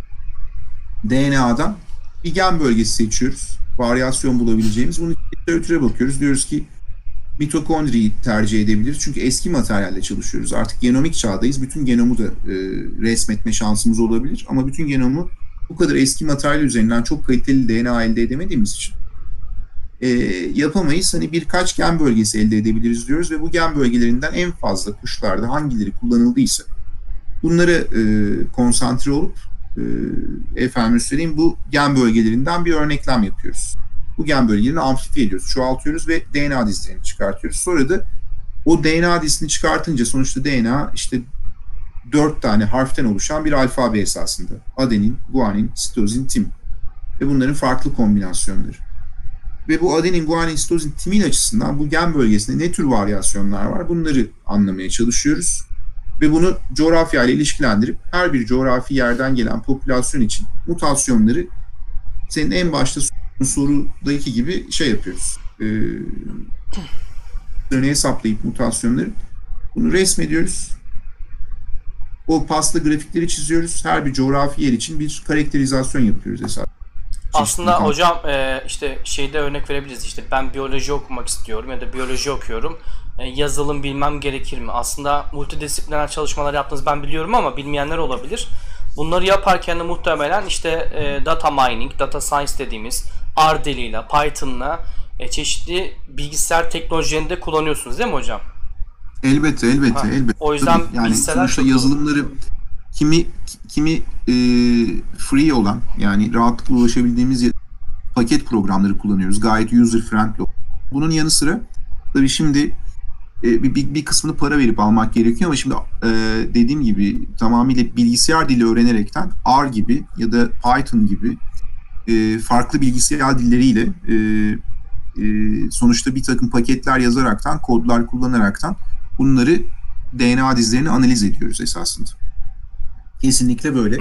D N A'dan bir gen bölgesi seçiyoruz. Varyasyon bulabileceğimiz. Bunun literatüre bakıyoruz. Diyoruz ki mitokondriyi tercih edebiliriz. Çünkü eski materyalle çalışıyoruz. Artık genomik çağdayız. Bütün genomu da e, resmetme şansımız olabilir. Ama bütün genomu bu kadar eski materyal üzerinden çok kaliteli D N A elde edemediğimiz için e, yapamayız. Hani birkaç gen bölgesi elde edebiliriz diyoruz ve bu gen bölgelerinden en fazla kuşlarda hangileri kullanıldıysa bunlara e, konsantre olup e, efendim söyleyeyim bu gen bölgelerinden bir örneklem yapıyoruz. Bu gen bölgelerini amplifiye ediyoruz, çoğaltıyoruz ve D N A dizlerini çıkartıyoruz. Sonra da o D N A dizini çıkartınca sonuçta D N A işte dört tane harften oluşan bir alfabe esasında. Adenin, guanin, sitozin, tim. Ve bunların farklı kombinasyonları. Ve bu adenin, guanin, sitozin, timin açısından bu gen bölgesinde ne tür varyasyonlar var bunları anlamaya çalışıyoruz. Ve bunu coğrafyayla ilişkilendirip her bir coğrafi yerden gelen popülasyon için mutasyonları senin en başta sorudaki gibi şey yapıyoruz. Ee, hesaplayıp mutasyonları bunu resmediyoruz. O pasta grafikleri çiziyoruz. Her bir coğrafi yer için bir karakterizasyon yapıyoruz esas. Aslında Çeşitli hocam e, işte şeyde örnek verebiliriz. İşte ben biyoloji okumak istiyorum ya da biyoloji okuyorum. E, yazılım bilmem gerekir mi? Aslında multidisipliner çalışmalar yaptığınızı ben biliyorum ama bilmeyenler olabilir. Bunları yaparken de muhtemelen işte e, data mining, data science dediğimiz R diliyle, Python'la e, çeşitli bilgisayar teknolojilerini de kullanıyorsunuz değil mi hocam? Elbette, elbette, ha, elbette. O yüzden yani sonuçta yazılımları kimi kimi e, free olan yani rahatlıkla ulaşabildiğimiz paket programları kullanıyoruz. Gayet user friendly. Bunun yanı sıra tabii şimdi e, bir, bir, bir kısmını para verip almak gerekiyor ama şimdi e, dediğim gibi tamamıyla bilgisayar dili öğrenerekten R gibi ya da Python gibi e, farklı bilgisayar dilleriyle e, e, sonuçta bir takım paketler yazaraktan, kodlar kullanaraktan bunları D N A dizlerini analiz ediyoruz esasında. Kesinlikle böyle.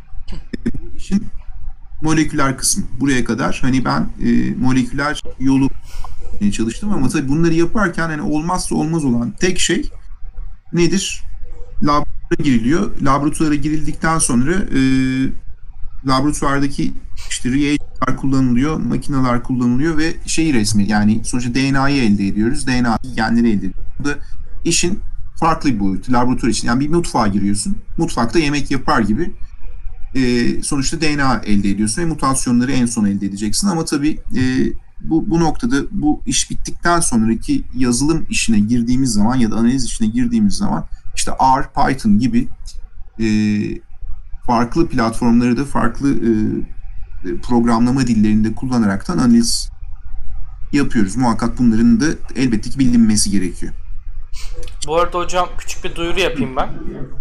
Bu işin moleküler kısmı. Buraya kadar hani ben e, moleküler yolu çalıştım ama tabii bunları yaparken hani olmazsa olmaz olan tek şey nedir? Laboratuvara giriliyor. Laboratuvara girildikten sonra e, laboratuvardaki işte reagentler kullanılıyor, makineler kullanılıyor ve şeyi resmi yani sonuçta D N A'yı elde ediyoruz. D N A genleri elde ediyoruz. Bu da işin farklı bir boyutu laboratuvar için. Yani bir mutfağa giriyorsun. Mutfakta yemek yapar gibi e, sonuçta D N A elde ediyorsun ve mutasyonları en son elde edeceksin. Ama tabii e, bu, bu noktada bu iş bittikten sonraki yazılım işine girdiğimiz zaman ya da analiz işine girdiğimiz zaman işte R, Python gibi e, farklı platformları da farklı e, programlama dillerinde kullanaraktan analiz yapıyoruz. Muhakkak bunların da elbette ki bilinmesi gerekiyor. Bu arada hocam küçük bir duyuru yapayım ben.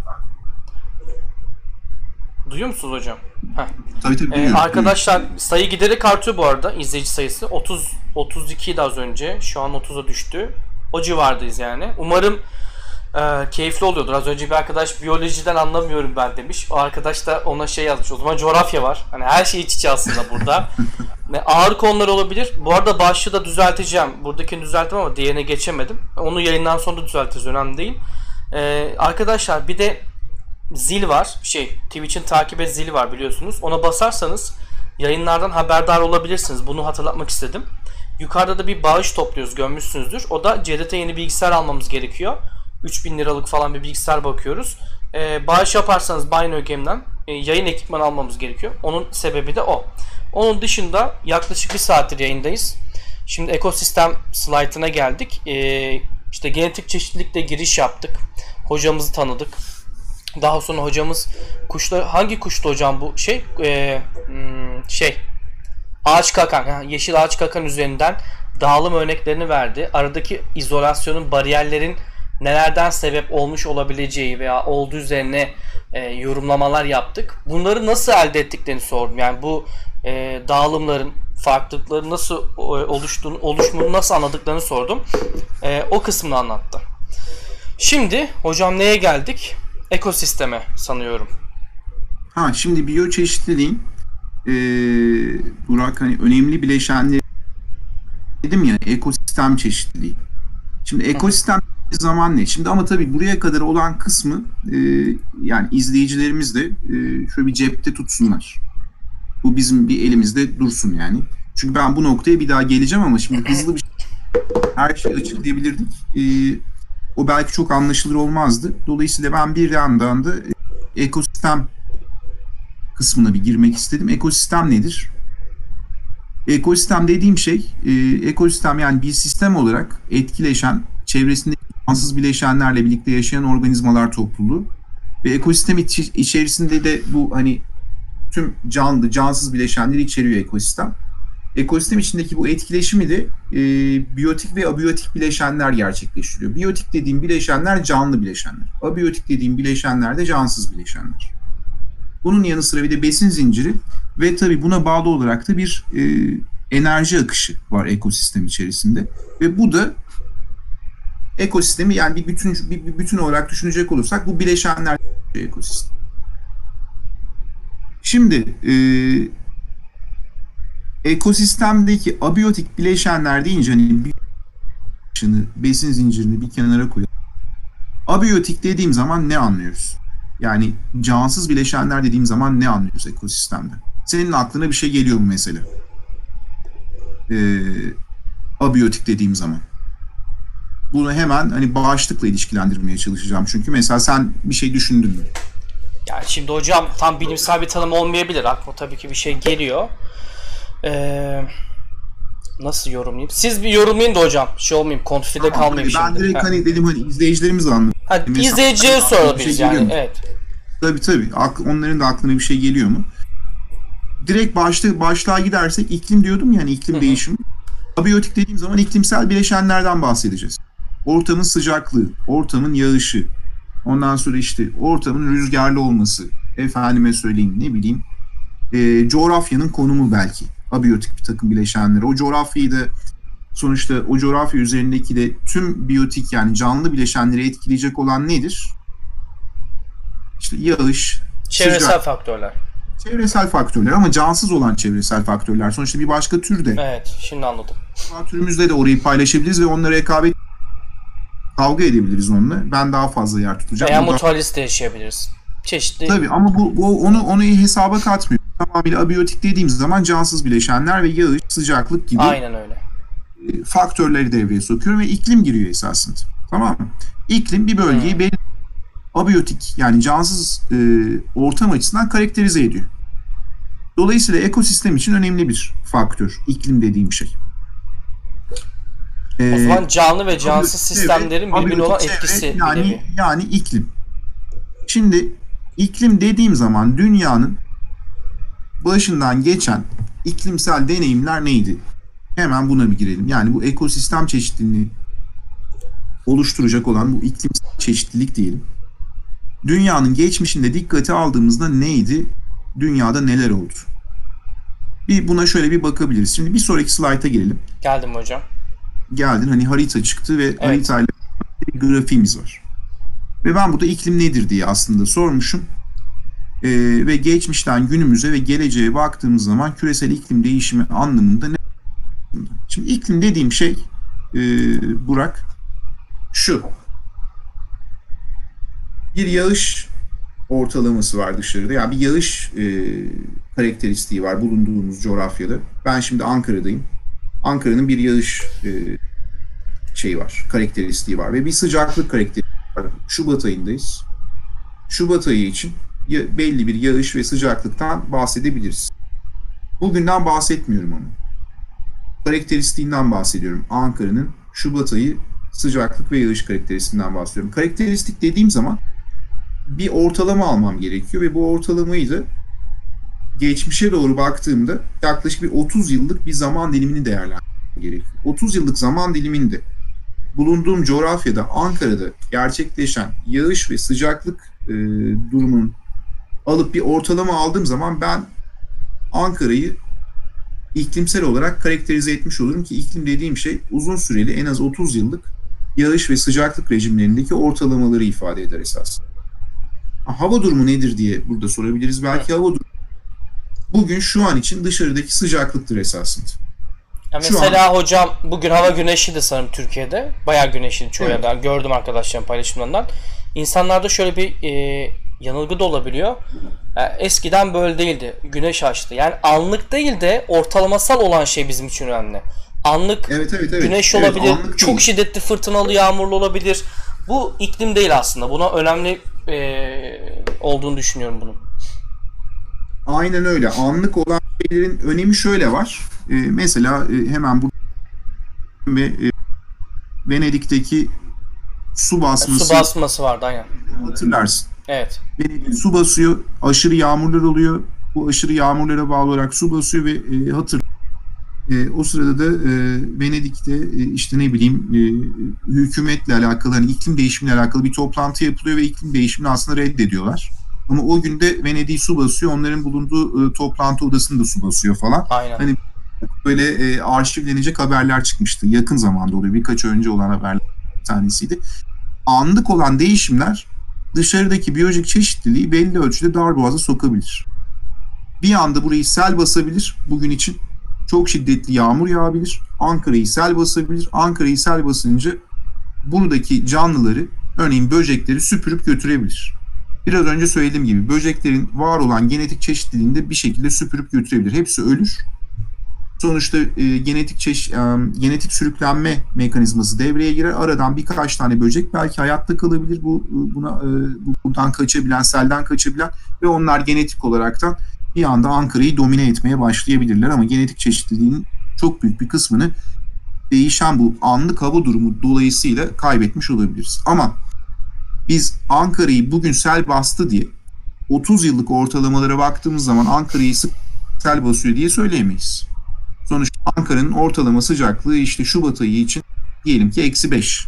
Duyuyor musunuz hocam? Heh. Tabii tabii. Ee, arkadaşlar sayı giderek artıyor bu arada izleyici sayısı. otuz otuz iki idi az önce. Şu an otuza düştü. O civardayız yani. Umarım e, keyifli oluyordur. Az önce bir arkadaş biyolojiden anlamıyorum ben demiş. O arkadaş da ona şey yazmış. O zaman coğrafya var. Hani her şey iç içe aslında burada. Ağır konular olabilir. Bu arada başlığı da düzelteceğim. Buradakini düzelttim ama diğerine geçemedim. Onu yayından sonra da düzeltiriz. Önemli değil. Ee, arkadaşlar bir de zil var. Şey, Twitch'in takip et zili var biliyorsunuz. Ona basarsanız yayınlardan haberdar olabilirsiniz. Bunu hatırlatmak istedim. Yukarıda da bir bağış topluyoruz. Görmüşsünüzdür. O da C D T yeni bilgisayar almamız gerekiyor. üç bin liralık falan bir bilgisayar bakıyoruz. Ee, bağış yaparsanız Bino Game'den e, yayın ekipmanı almamız gerekiyor. Onun sebebi de o. Onun dışında yaklaşık bir saattir yayındayız. Şimdi ekosistem slaytına geldik. Ee, işte genetik çeşitlilikle giriş yaptık. Hocamızı tanıdık. Daha sonra hocamız kuşlar, hangi kuştu hocam bu şey ee, hmm, şey ağaç kakan, yeşil ağaç kakan üzerinden dağılım örneklerini verdi. Aradaki izolasyonun, bariyerlerin nelerden sebep olmuş olabileceği veya olduğu üzerine e, yorumlamalar yaptık. Bunları nasıl elde ettiklerini sordum. Yani bu e, dağılımların, farklılıkları nasıl e, oluştuğunu, oluşumunu nasıl anladıklarını sordum. E, o kısmını anlattı. Şimdi hocam neye geldik? Ekosisteme sanıyorum. Ha şimdi biyoçeşitliliğin e, Burak hani önemli bileşenleri dedim ya, ekosistem çeşitliliği. Şimdi ekosistem zaman ne? Şimdi ama tabii buraya kadar olan kısmı e, yani izleyicilerimiz de e, şöyle bir cepte tutsunlar. Bu bizim bir elimizde dursun yani. Çünkü ben bu noktaya bir daha geleceğim ama şimdi hızlı bir her şeyi açıklayabilirdik. E, o belki çok anlaşılır olmazdı. Dolayısıyla ben bir yandan da e, ekosistem kısmına bir girmek istedim. Ekosistem nedir? Ekosistem dediğim şey, e, ekosistem yani bir sistem olarak etkileşen, çevresinde cansız bileşenlerle birlikte yaşayan organizmalar topluluğu ve ekosistem iç- içerisinde de bu hani tüm canlı, cansız bileşenleri içeriyor ekosistem. Ekosistem içindeki bu etkileşimi de e, biyotik ve abiyotik bileşenler gerçekleştiriyor. Biyotik dediğim bileşenler canlı bileşenler. Abiyotik dediğim bileşenler de cansız bileşenler. Bunun yanı sıra bir de besin zinciri ve tabii buna bağlı olarak da bir e, enerji akışı var ekosistem içerisinde ve bu da ekosistemi yani bir bütün bir, bir bütün olarak düşünecek olursak bu bileşenler ekosistem. Şimdi e, ekosistemdeki abiyotik bileşenler deyince hani bir besin zincirini bir kenara koyalım. Abiyotik dediğim zaman ne anlıyoruz? Yani cansız bileşenler dediğim zaman ne anlıyoruz ekosistemde? Senin aklına bir şey geliyor mu mesela? Ee, abiyotik dediğim zaman. Bunu hemen hani bağışıklıkla ilişkilendirmeye çalışacağım. Çünkü mesela sen bir şey düşündün mü? Yani şimdi hocam tam bilimsel bir tanım olmayabilir. Aklıma tabii ki bir şey geliyor. Ee, nasıl yorumlayayım? Siz bir yorumlayın da hocam. Şey olmayayım, konfide Tamam, kalmayayım ben şimdi. direkt Ha. hani dedim hani izleyicilerimiz anlıyor. Hadi Mesela, izleyiciye aklına sorabiliriz bir şey yani. geliyor mu? Evet. Tabii tabii. Akl- onların da aklına bir şey geliyor mu? Direkt başta başlığa gidersek iklim diyordum yani iklim Hı hı. değişimi. Abiyotik dediğim zaman iklimsel bileşenlerden bahsedeceğiz. Ortamın sıcaklığı, ortamın yağışı, ondan sonra işte ortamın rüzgarlı olması, efendime söyleyeyim ne bileyim e, coğrafyanın konumu belki. Abiyotik bir takım bileşenleri. O coğrafyayı da sonuçta o coğrafya üzerindeki de tüm biyotik yani canlı bileşenleri etkileyecek olan nedir? İşte yağış, Çevresel sıcak, faktörler. çevresel faktörler ama cansız olan çevresel faktörler. Sonuçta bir başka tür de. Evet, şimdi anladım. Türümüzde de orayı paylaşabiliriz ve onlara rekabet kavga edebiliriz onunla. Ben daha fazla yer tutacağım. Veya O da- mutualist de yaşayabiliriz. Çeşitli. Tabii ama bu, bu onu onu hesaba katmıyor. Tamamıyla abiyotik dediğimiz zaman cansız bileşenler ve yağış, sıcaklık gibi Aynen öyle. e, faktörleri devreye sokuyor ve iklim giriyor esasında. Tamam mı? İklim bir bölgeyi Hmm. belli abiyotik yani cansız e, ortam açısından karakterize ediyor. Dolayısıyla ekosistem için önemli bir faktör. İklim dediğim şey. O Ee, zaman canlı ve cansız abiyotik sistemlerin çevre, birbirine olan abiyotik çevre, etkisi bir yani nevi. yani iklim. Şimdi iklim dediğim zaman dünyanın başından geçen iklimsel deneyimler neydi? Hemen buna bir girelim. Yani bu ekosistem çeşitliliğini oluşturacak olan bu iklimsel çeşitlilik diyelim. Dünyanın geçmişinde dikkate aldığımızda neydi? Dünyada neler oldu? Bir buna şöyle bir bakabiliriz. Şimdi bir sonraki slayta gelelim. Geldim hocam. geldin, hani harita çıktı ve Evet. haritayla bir grafiğimiz var. Ve ben burada iklim nedir diye aslında sormuşum. Ee, ve geçmişten günümüze ve geleceğe baktığımız zaman küresel iklim değişimi anlamında ne? Şimdi iklim dediğim şey e, Burak şu. Bir yağış ortalaması var dışarıda. Yani bir yağış e, karakteristiği var bulunduğumuz coğrafyada. Ben şimdi Ankara'dayım. Ankara'nın bir yağış e, şeyi var, karakteristiği var ve bir sıcaklık karakteristiği var. Şubat ayındayız. Şubat ayı için ya, belli bir yağış ve sıcaklıktan bahsedebiliriz. Bugünden bahsetmiyorum ama. Karakteristiğinden bahsediyorum. Ankara'nın Şubat ayı sıcaklık ve yağış karakteristiğinden bahsediyorum. Karakteristik dediğim zaman bir ortalama almam gerekiyor ve bu ortalamayı da geçmişe doğru baktığımda yaklaşık bir otuz yıllık bir zaman dilimini değerlendirmem gerekiyor. otuz yıllık zaman diliminde bulunduğum coğrafyada, Ankara'da gerçekleşen yağış ve sıcaklık e, durumunun alıp bir ortalama aldığım zaman ben Ankara'yı iklimsel olarak karakterize etmiş olurum ki iklim dediğim şey uzun süreli en az otuz yıllık yağış ve sıcaklık rejimlerindeki ortalamaları ifade eder esasında. Hava durumu nedir diye burada sorabiliriz. Belki hava durumu bugün şu an için dışarıdaki sıcaklıktır esasında. Ya mesela an... hocam bugün hava güneşliydi sanırım Türkiye'de. Bayağı güneşliydi çoğu evet. yerden. Gördüm arkadaşlarım paylaşımlarından. İnsanlarda şöyle bir e, yanılgı da olabiliyor. Yani eskiden böyle değildi. Güneş açtı. Yani anlık değil de ortalamasal olan şey bizim için önemli. Anlık evet, evet, evet. güneş evet, olabilir. Çok değil. Şiddetli fırtınalı, yağmurlu olabilir. Bu iklim değil aslında. Buna önemli e, olduğunu düşünüyorum bunun. Aynen öyle. Anlık olan şeylerin önemi şöyle var. Ee, mesela e, hemen bu ve e, Venedik'teki su basması. Su basması vardı aynen. Hatırlarsın. Evet. Venedik su basıyor. Aşırı yağmurlar oluyor. Bu aşırı yağmurlara bağlı olarak su basıyor ve e, hatır. E, o sırada da e, Venedik'te e, işte ne bileyim e, hükümetle alakalı, hani iklim değişimiyle alakalı bir toplantı yapılıyor ve iklim değişimini aslında reddediyorlar. Ama o günde Venedik'i su basıyor. Onların bulunduğu e, toplantı odasını da su basıyor falan. Aynen. Hani böyle e, arşivlenecek haberler çıkmıştı. Yakın zamanda oluyor. Birkaç önce olan haberler bir tanesiydi. Anlık olan değişimler dışarıdaki biyolojik çeşitliliği belli ölçüde darboğaza sokabilir. Bir anda burayı sel basabilir bugün için. Çok şiddetli yağmur yağabilir. Ankara'yı sel basabilir. Ankara'yı sel basınca buradaki canlıları, örneğin böcekleri süpürüp götürebilir. Biraz önce söylediğim gibi böceklerin var olan genetik çeşitliliğini de bir şekilde süpürüp götürebilir. Hepsi ölür. Sonuçta e, genetik çeş, e, genetik sürüklenme mekanizması devreye girer. Aradan birkaç tane böcek belki hayatta kalabilir. Bu buna e, buradan kaçabilen, selden kaçabilen ve onlar genetik olaraktan bir anda Ankara'yı domine etmeye başlayabilirler. Ama genetik çeşitliliğin çok büyük bir kısmını değişen bu anlık hava durumu dolayısıyla kaybetmiş olabiliriz. Ama biz Ankara'yı bugün sel bastı diye otuz yıllık ortalamalara baktığımız zaman Ankara'yı sık sel basıyor diye söyleyemeyiz. Sonuçta Ankara'nın ortalama sıcaklığı işte Şubat ayı için diyelim ki eksi beş.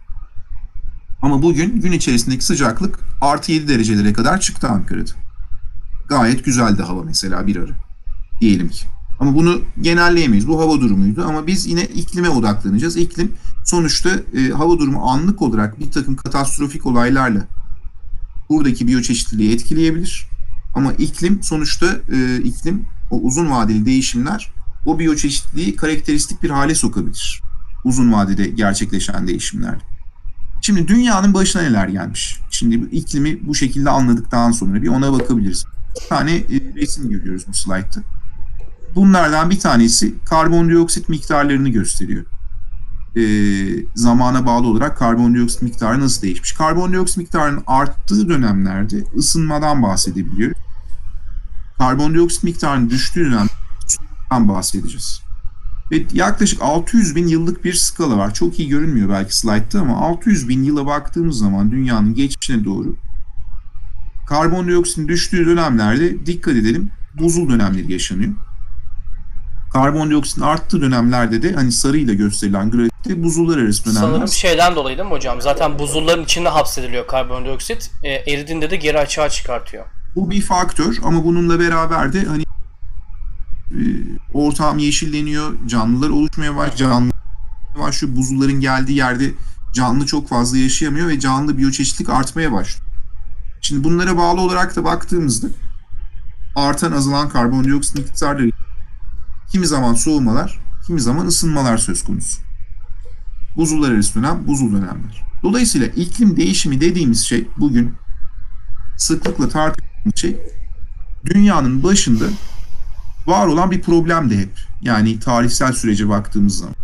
Ama bugün gün içerisindeki sıcaklık artı yedi derecelere kadar çıktı Ankara'da. Gayet güzeldi hava mesela bir ara diyelim ki. Ama bunu genelleyemeyiz. Bu hava durumuydu ama biz yine iklime odaklanacağız. İklim sonuçta e, hava durumu anlık olarak bir takım katastrofik olaylarla buradaki biyoçeşitliliği etkileyebilir. Ama iklim sonuçta e, iklim o uzun vadeli değişimler o biyoçeşitliliği karakteristik bir hale sokabilir. Uzun vadede gerçekleşen değişimler. Şimdi dünyanın başına neler gelmiş? Şimdi iklimi bu şekilde anladıktan sonra bir ona bakabiliriz. Bir tane e, resim görüyoruz bu slaytta. Bunlardan bir tanesi karbondioksit miktarlarını gösteriyor. E, zamana bağlı olarak karbondioksit miktarı nasıl değişmiş? Karbondioksit miktarının arttığı dönemlerde ısınmadan bahsedebiliyor. Karbondioksit miktarının düştüğü dönemden bahsedeceğiz. Ve yaklaşık altı yüz bin yıllık bir skala var. Çok iyi görünmüyor belki slaytta ama altı yüz bin yıla baktığımız zaman dünyanın geçmişine doğru karbondioksitin düştüğü dönemlerde dikkat edelim buzul dönemleri yaşanıyor. Karbondioksitin arttığı dönemlerde de hani sarıyla gösterilen grafikte buzullar arası dönemler. Sanırım şeyden dolayı değil mi hocam? Zaten buzulların içinde hapsediliyor karbondioksit. E, eridiğinde de geri açığa çıkartıyor. Bu bir faktör ama bununla beraber de hani e, ortam yeşilleniyor, canlılar oluşmaya başlıyor. Canlı başlıyor. Buzulların geldiği yerde canlı çok fazla yaşayamıyor ve canlı biyoçeşitlilik artmaya başlıyor. Şimdi bunlara bağlı olarak da baktığımızda artan azalan karbondioksit miktarları, kimi zaman soğumalar, kimi zaman ısınmalar söz konusu. Buzullar arası dönem, buzul dönemler. Dolayısıyla iklim değişimi dediğimiz şey, bugün sıklıkla tartışılan şey, dünyanın başında var olan bir problemdi hep. Yani tarihsel sürece baktığımız zaman.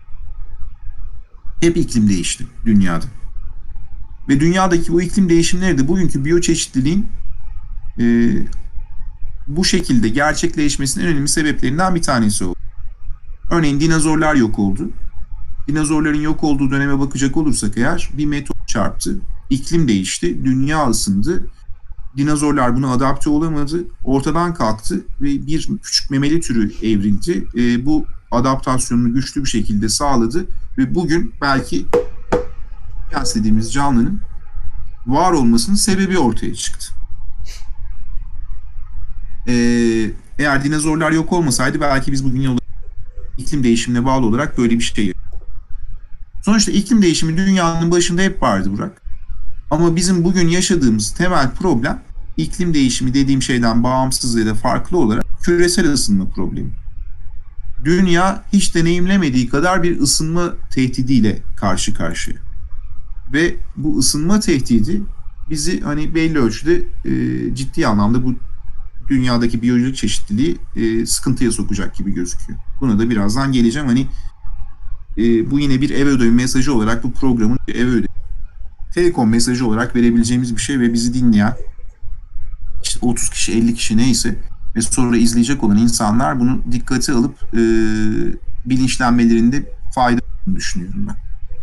Hep iklim değişti dünyada. Ve dünyadaki bu iklim değişimleri de bugünkü biyoçeşitliliğin e, bu şekilde gerçekleşmesinin en önemli sebeplerinden bir tanesi oldu. Örneğin dinozorlar yok oldu. Dinozorların yok olduğu döneme bakacak olursak eğer, bir meteor çarptı, iklim değişti, dünya ısındı. Dinozorlar buna adapte olamadı, ortadan kalktı ve bir küçük memeli türü evrildi. E, bu adaptasyonunu güçlü bir şekilde sağladı ve bugün belki dediğimiz canlının var olmasının sebebi ortaya çıktı. Ee, eğer dinozorlar yok olmasaydı belki biz bugün yol iklim değişimine bağlı olarak böyle bir şey. Sonuçta iklim değişimi dünyanın başında hep vardı Burak. Ama bizim bugün yaşadığımız temel problem, iklim değişimi dediğim şeyden bağımsız ya da farklı olarak küresel ısınma problemi. Dünya hiç deneyimlemediği kadar bir ısınma tehdidiyle karşı karşıya. Ve bu ısınma tehdidi bizi hani belli ölçüde e, ciddi anlamda bu dünyadaki biyolojik çeşitliliği e, sıkıntıya sokacak gibi gözüküyor. Buna da birazdan geleceğim. Hani e, bu yine bir ev ödevi mesajı olarak, bu programın ev ödevi, Telekom mesajı olarak verebileceğimiz bir şey ve bizi dinleyen işte otuz kişi, elli kişi neyse ve sonra izleyecek olan insanlar bunu dikkate alıp e, bilinçlenmelerinde fayda olduğunu düşünüyorum ben.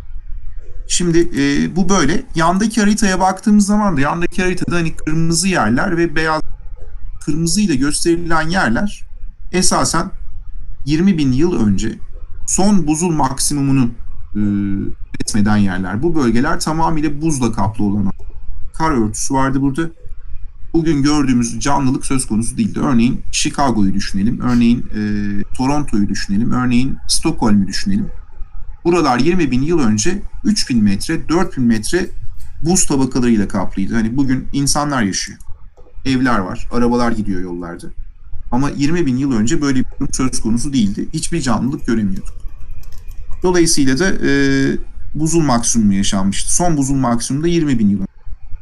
Şimdi e, bu böyle. Yandaki haritaya baktığımız zaman da yandaki haritada hani kırmızı yerler ve beyaz, kırmızıyla gösterilen yerler esasen yirmi bin yıl önce son buzul maksimumunu e, üretmeden yerler. Bu bölgeler tamamıyla buzla kaplı olan kar örtüsü vardı burada. Bugün gördüğümüz canlılık söz konusu değildi. Örneğin Chicago'yu düşünelim, örneğin e, Toronto'yu düşünelim, örneğin Stockholm'u düşünelim. Buralar yirmi bin yıl önce üç bin metre, dört bin metre buz tabakalarıyla kaplıydı. Hani bugün insanlar yaşıyor. Evler var, arabalar gidiyor yollarda. Ama yirmi bin yıl önce böyle bir durum söz konusu değildi. Hiçbir canlılık göremiyorduk. Dolayısıyla da e, buzul maksimumu yaşanmıştı. Son buzul maksimumu da yirmi bin yıl önce.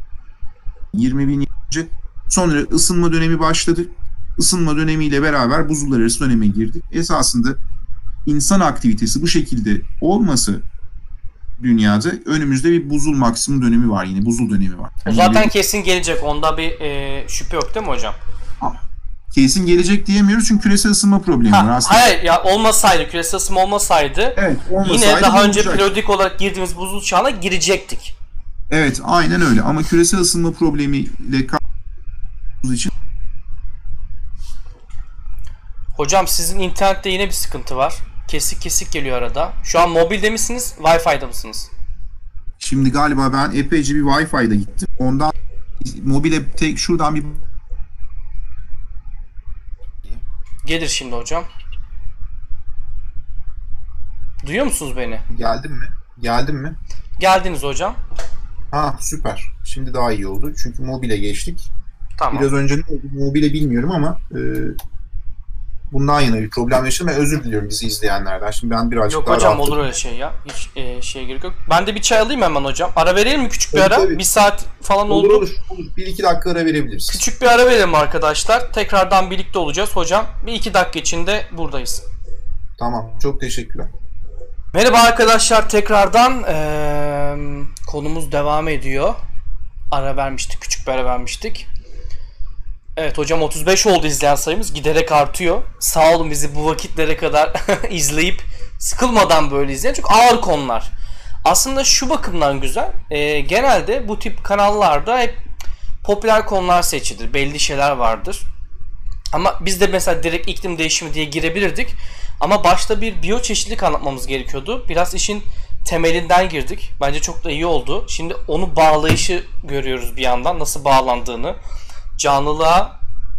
yirmi bin yıl önce sonra ısınma dönemi başladı. Isınma dönemiyle beraber buzullar arası döneme girdik. Esasında İnsan aktivitesi bu şekilde olmasa dünyada önümüzde bir buzul maksimum dönemi var, yine buzul dönemi var. O zaten kesin gelecek. Onda bir e, şüphe yok değil mi hocam? Kesin gelecek diyemiyoruz çünkü küresel ısınma problemi ha, var aslında. Hayır ya, olmasaydı, küresel ısınma olmasaydı, evet, olmasaydı yine daha önce olacak. periyodik olarak girdiğimiz buzul çağına girecektik. Evet, aynen öyle ama küresel ısınma problemiyle karşılaştığımız için. Hocam sizin internette yine bir sıkıntı var. Kesik kesik geliyor arada. Şu an mobilde misiniz, Wi-Fi'de mısınız? Şimdi galiba ben epeyce bir Wi-Fi'de gittim. Ondan mobile tek şuradan bir gelir şimdi hocam. Duyuyor musunuz beni? Geldim mi? Geldim mi? Geldiniz hocam. Ha, süper. Şimdi daha iyi oldu. Çünkü mobile geçtik. Tamam. Biraz önce ne oldu? Mobile bilmiyorum ama e, bundan yana bir problem yaşadım ve özür diliyorum bizi izleyenlerden. Şimdi ben birazcık yok daha hocam rahatladım. olur öyle şey ya. Hiç e, şeye gerek yok. Ben de bir çay alayım hemen hocam. Ara verelim mi, küçük bir Tabii, ara? tabii. Bir saat falan Olur oldu. olur. olur. Bir iki dakika ara verebiliriz. Küçük bir ara verelim arkadaşlar. Tekrardan birlikte olacağız hocam. Bir iki dakika içinde buradayız. Tamam. Çok teşekkürler. Merhaba arkadaşlar, tekrardan ee, konumuz devam ediyor. Ara vermiştik, küçük bir ara vermiştik. Evet hocam, otuz beş oldu izleyen sayımız, giderek artıyor. Sağ olun bizi bu vakitlere kadar izleyip sıkılmadan böyle izleyen, çok ağır konular. Aslında şu bakımdan güzel, ee, genelde bu tip kanallarda hep popüler konular seçilir, belli şeyler vardır. Ama biz de mesela direkt iklim değişimi diye girebilirdik. Ama başta bir biyoçeşitlilik anlatmamız gerekiyordu. Biraz işin temelinden girdik. Bence çok da iyi oldu. Şimdi onu bağlayışı görüyoruz bir yandan. Nasıl bağlandığını. Canlılığa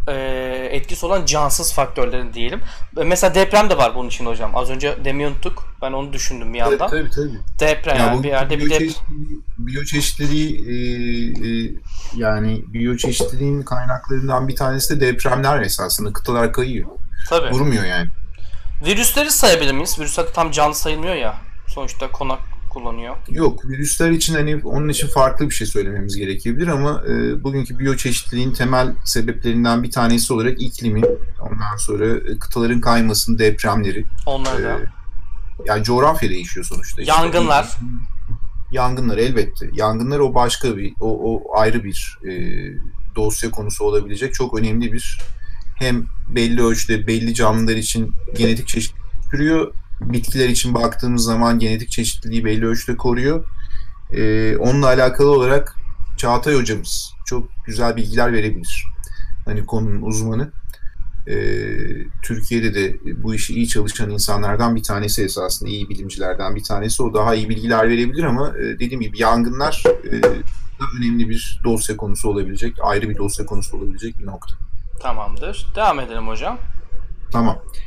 e, etkisi olan cansız faktörlerin diyelim. Mesela deprem de var bunun için hocam. Az önce demeyi unuttuk. Ben onu düşündüm bir yandan. Tabii tabii. tabii. Deprem Ya yani bir yerde bir deprem. Biyoçeşitliliği e, e, yani biyoçeşitliliğin kaynaklarından bir tanesi de depremler esasında. Kıtalar kayıyor. Tabii. Durmuyor yani. Virüsleri sayabilir miyiz? Virüsler de tam canlı sayılmıyor ya. Sonuçta konak kullanıyor. Yok, virüsler için hani onun için farklı bir şey söylememiz gerekebilir ama e, bugünkü biyoçeşitliliğin temel sebeplerinden bir tanesi olarak iklimi, ondan sonra e, kıtaların kaymasının depremleri. Onlar da. E, yani coğrafya değişiyor sonuçta. İşte. Yangınlar. Yangınlar elbette. Yangınlar o başka bir, o, o ayrı bir e, dosya konusu olabilecek çok önemli bir, hem belli ölçüde belli canlılar için genetik çeşitlilik sürüyor. Bitkiler için baktığımız zaman genetik çeşitliliği belli ölçüde koruyor. Ee, onunla alakalı olarak Çağatay hocamız çok güzel bilgiler verebilir. Hani konunun uzmanı. Ee, Türkiye'de de bu işi iyi çalışan insanlardan bir tanesi, esasında iyi bilimcilerden bir tanesi. O daha iyi bilgiler verebilir ama e, dediğim gibi yangınlar e, da önemli bir dosya konusu olabilecek, ayrı bir dosya konusu olabilecek bir nokta. Tamamdır. Devam edelim hocam. Tamam.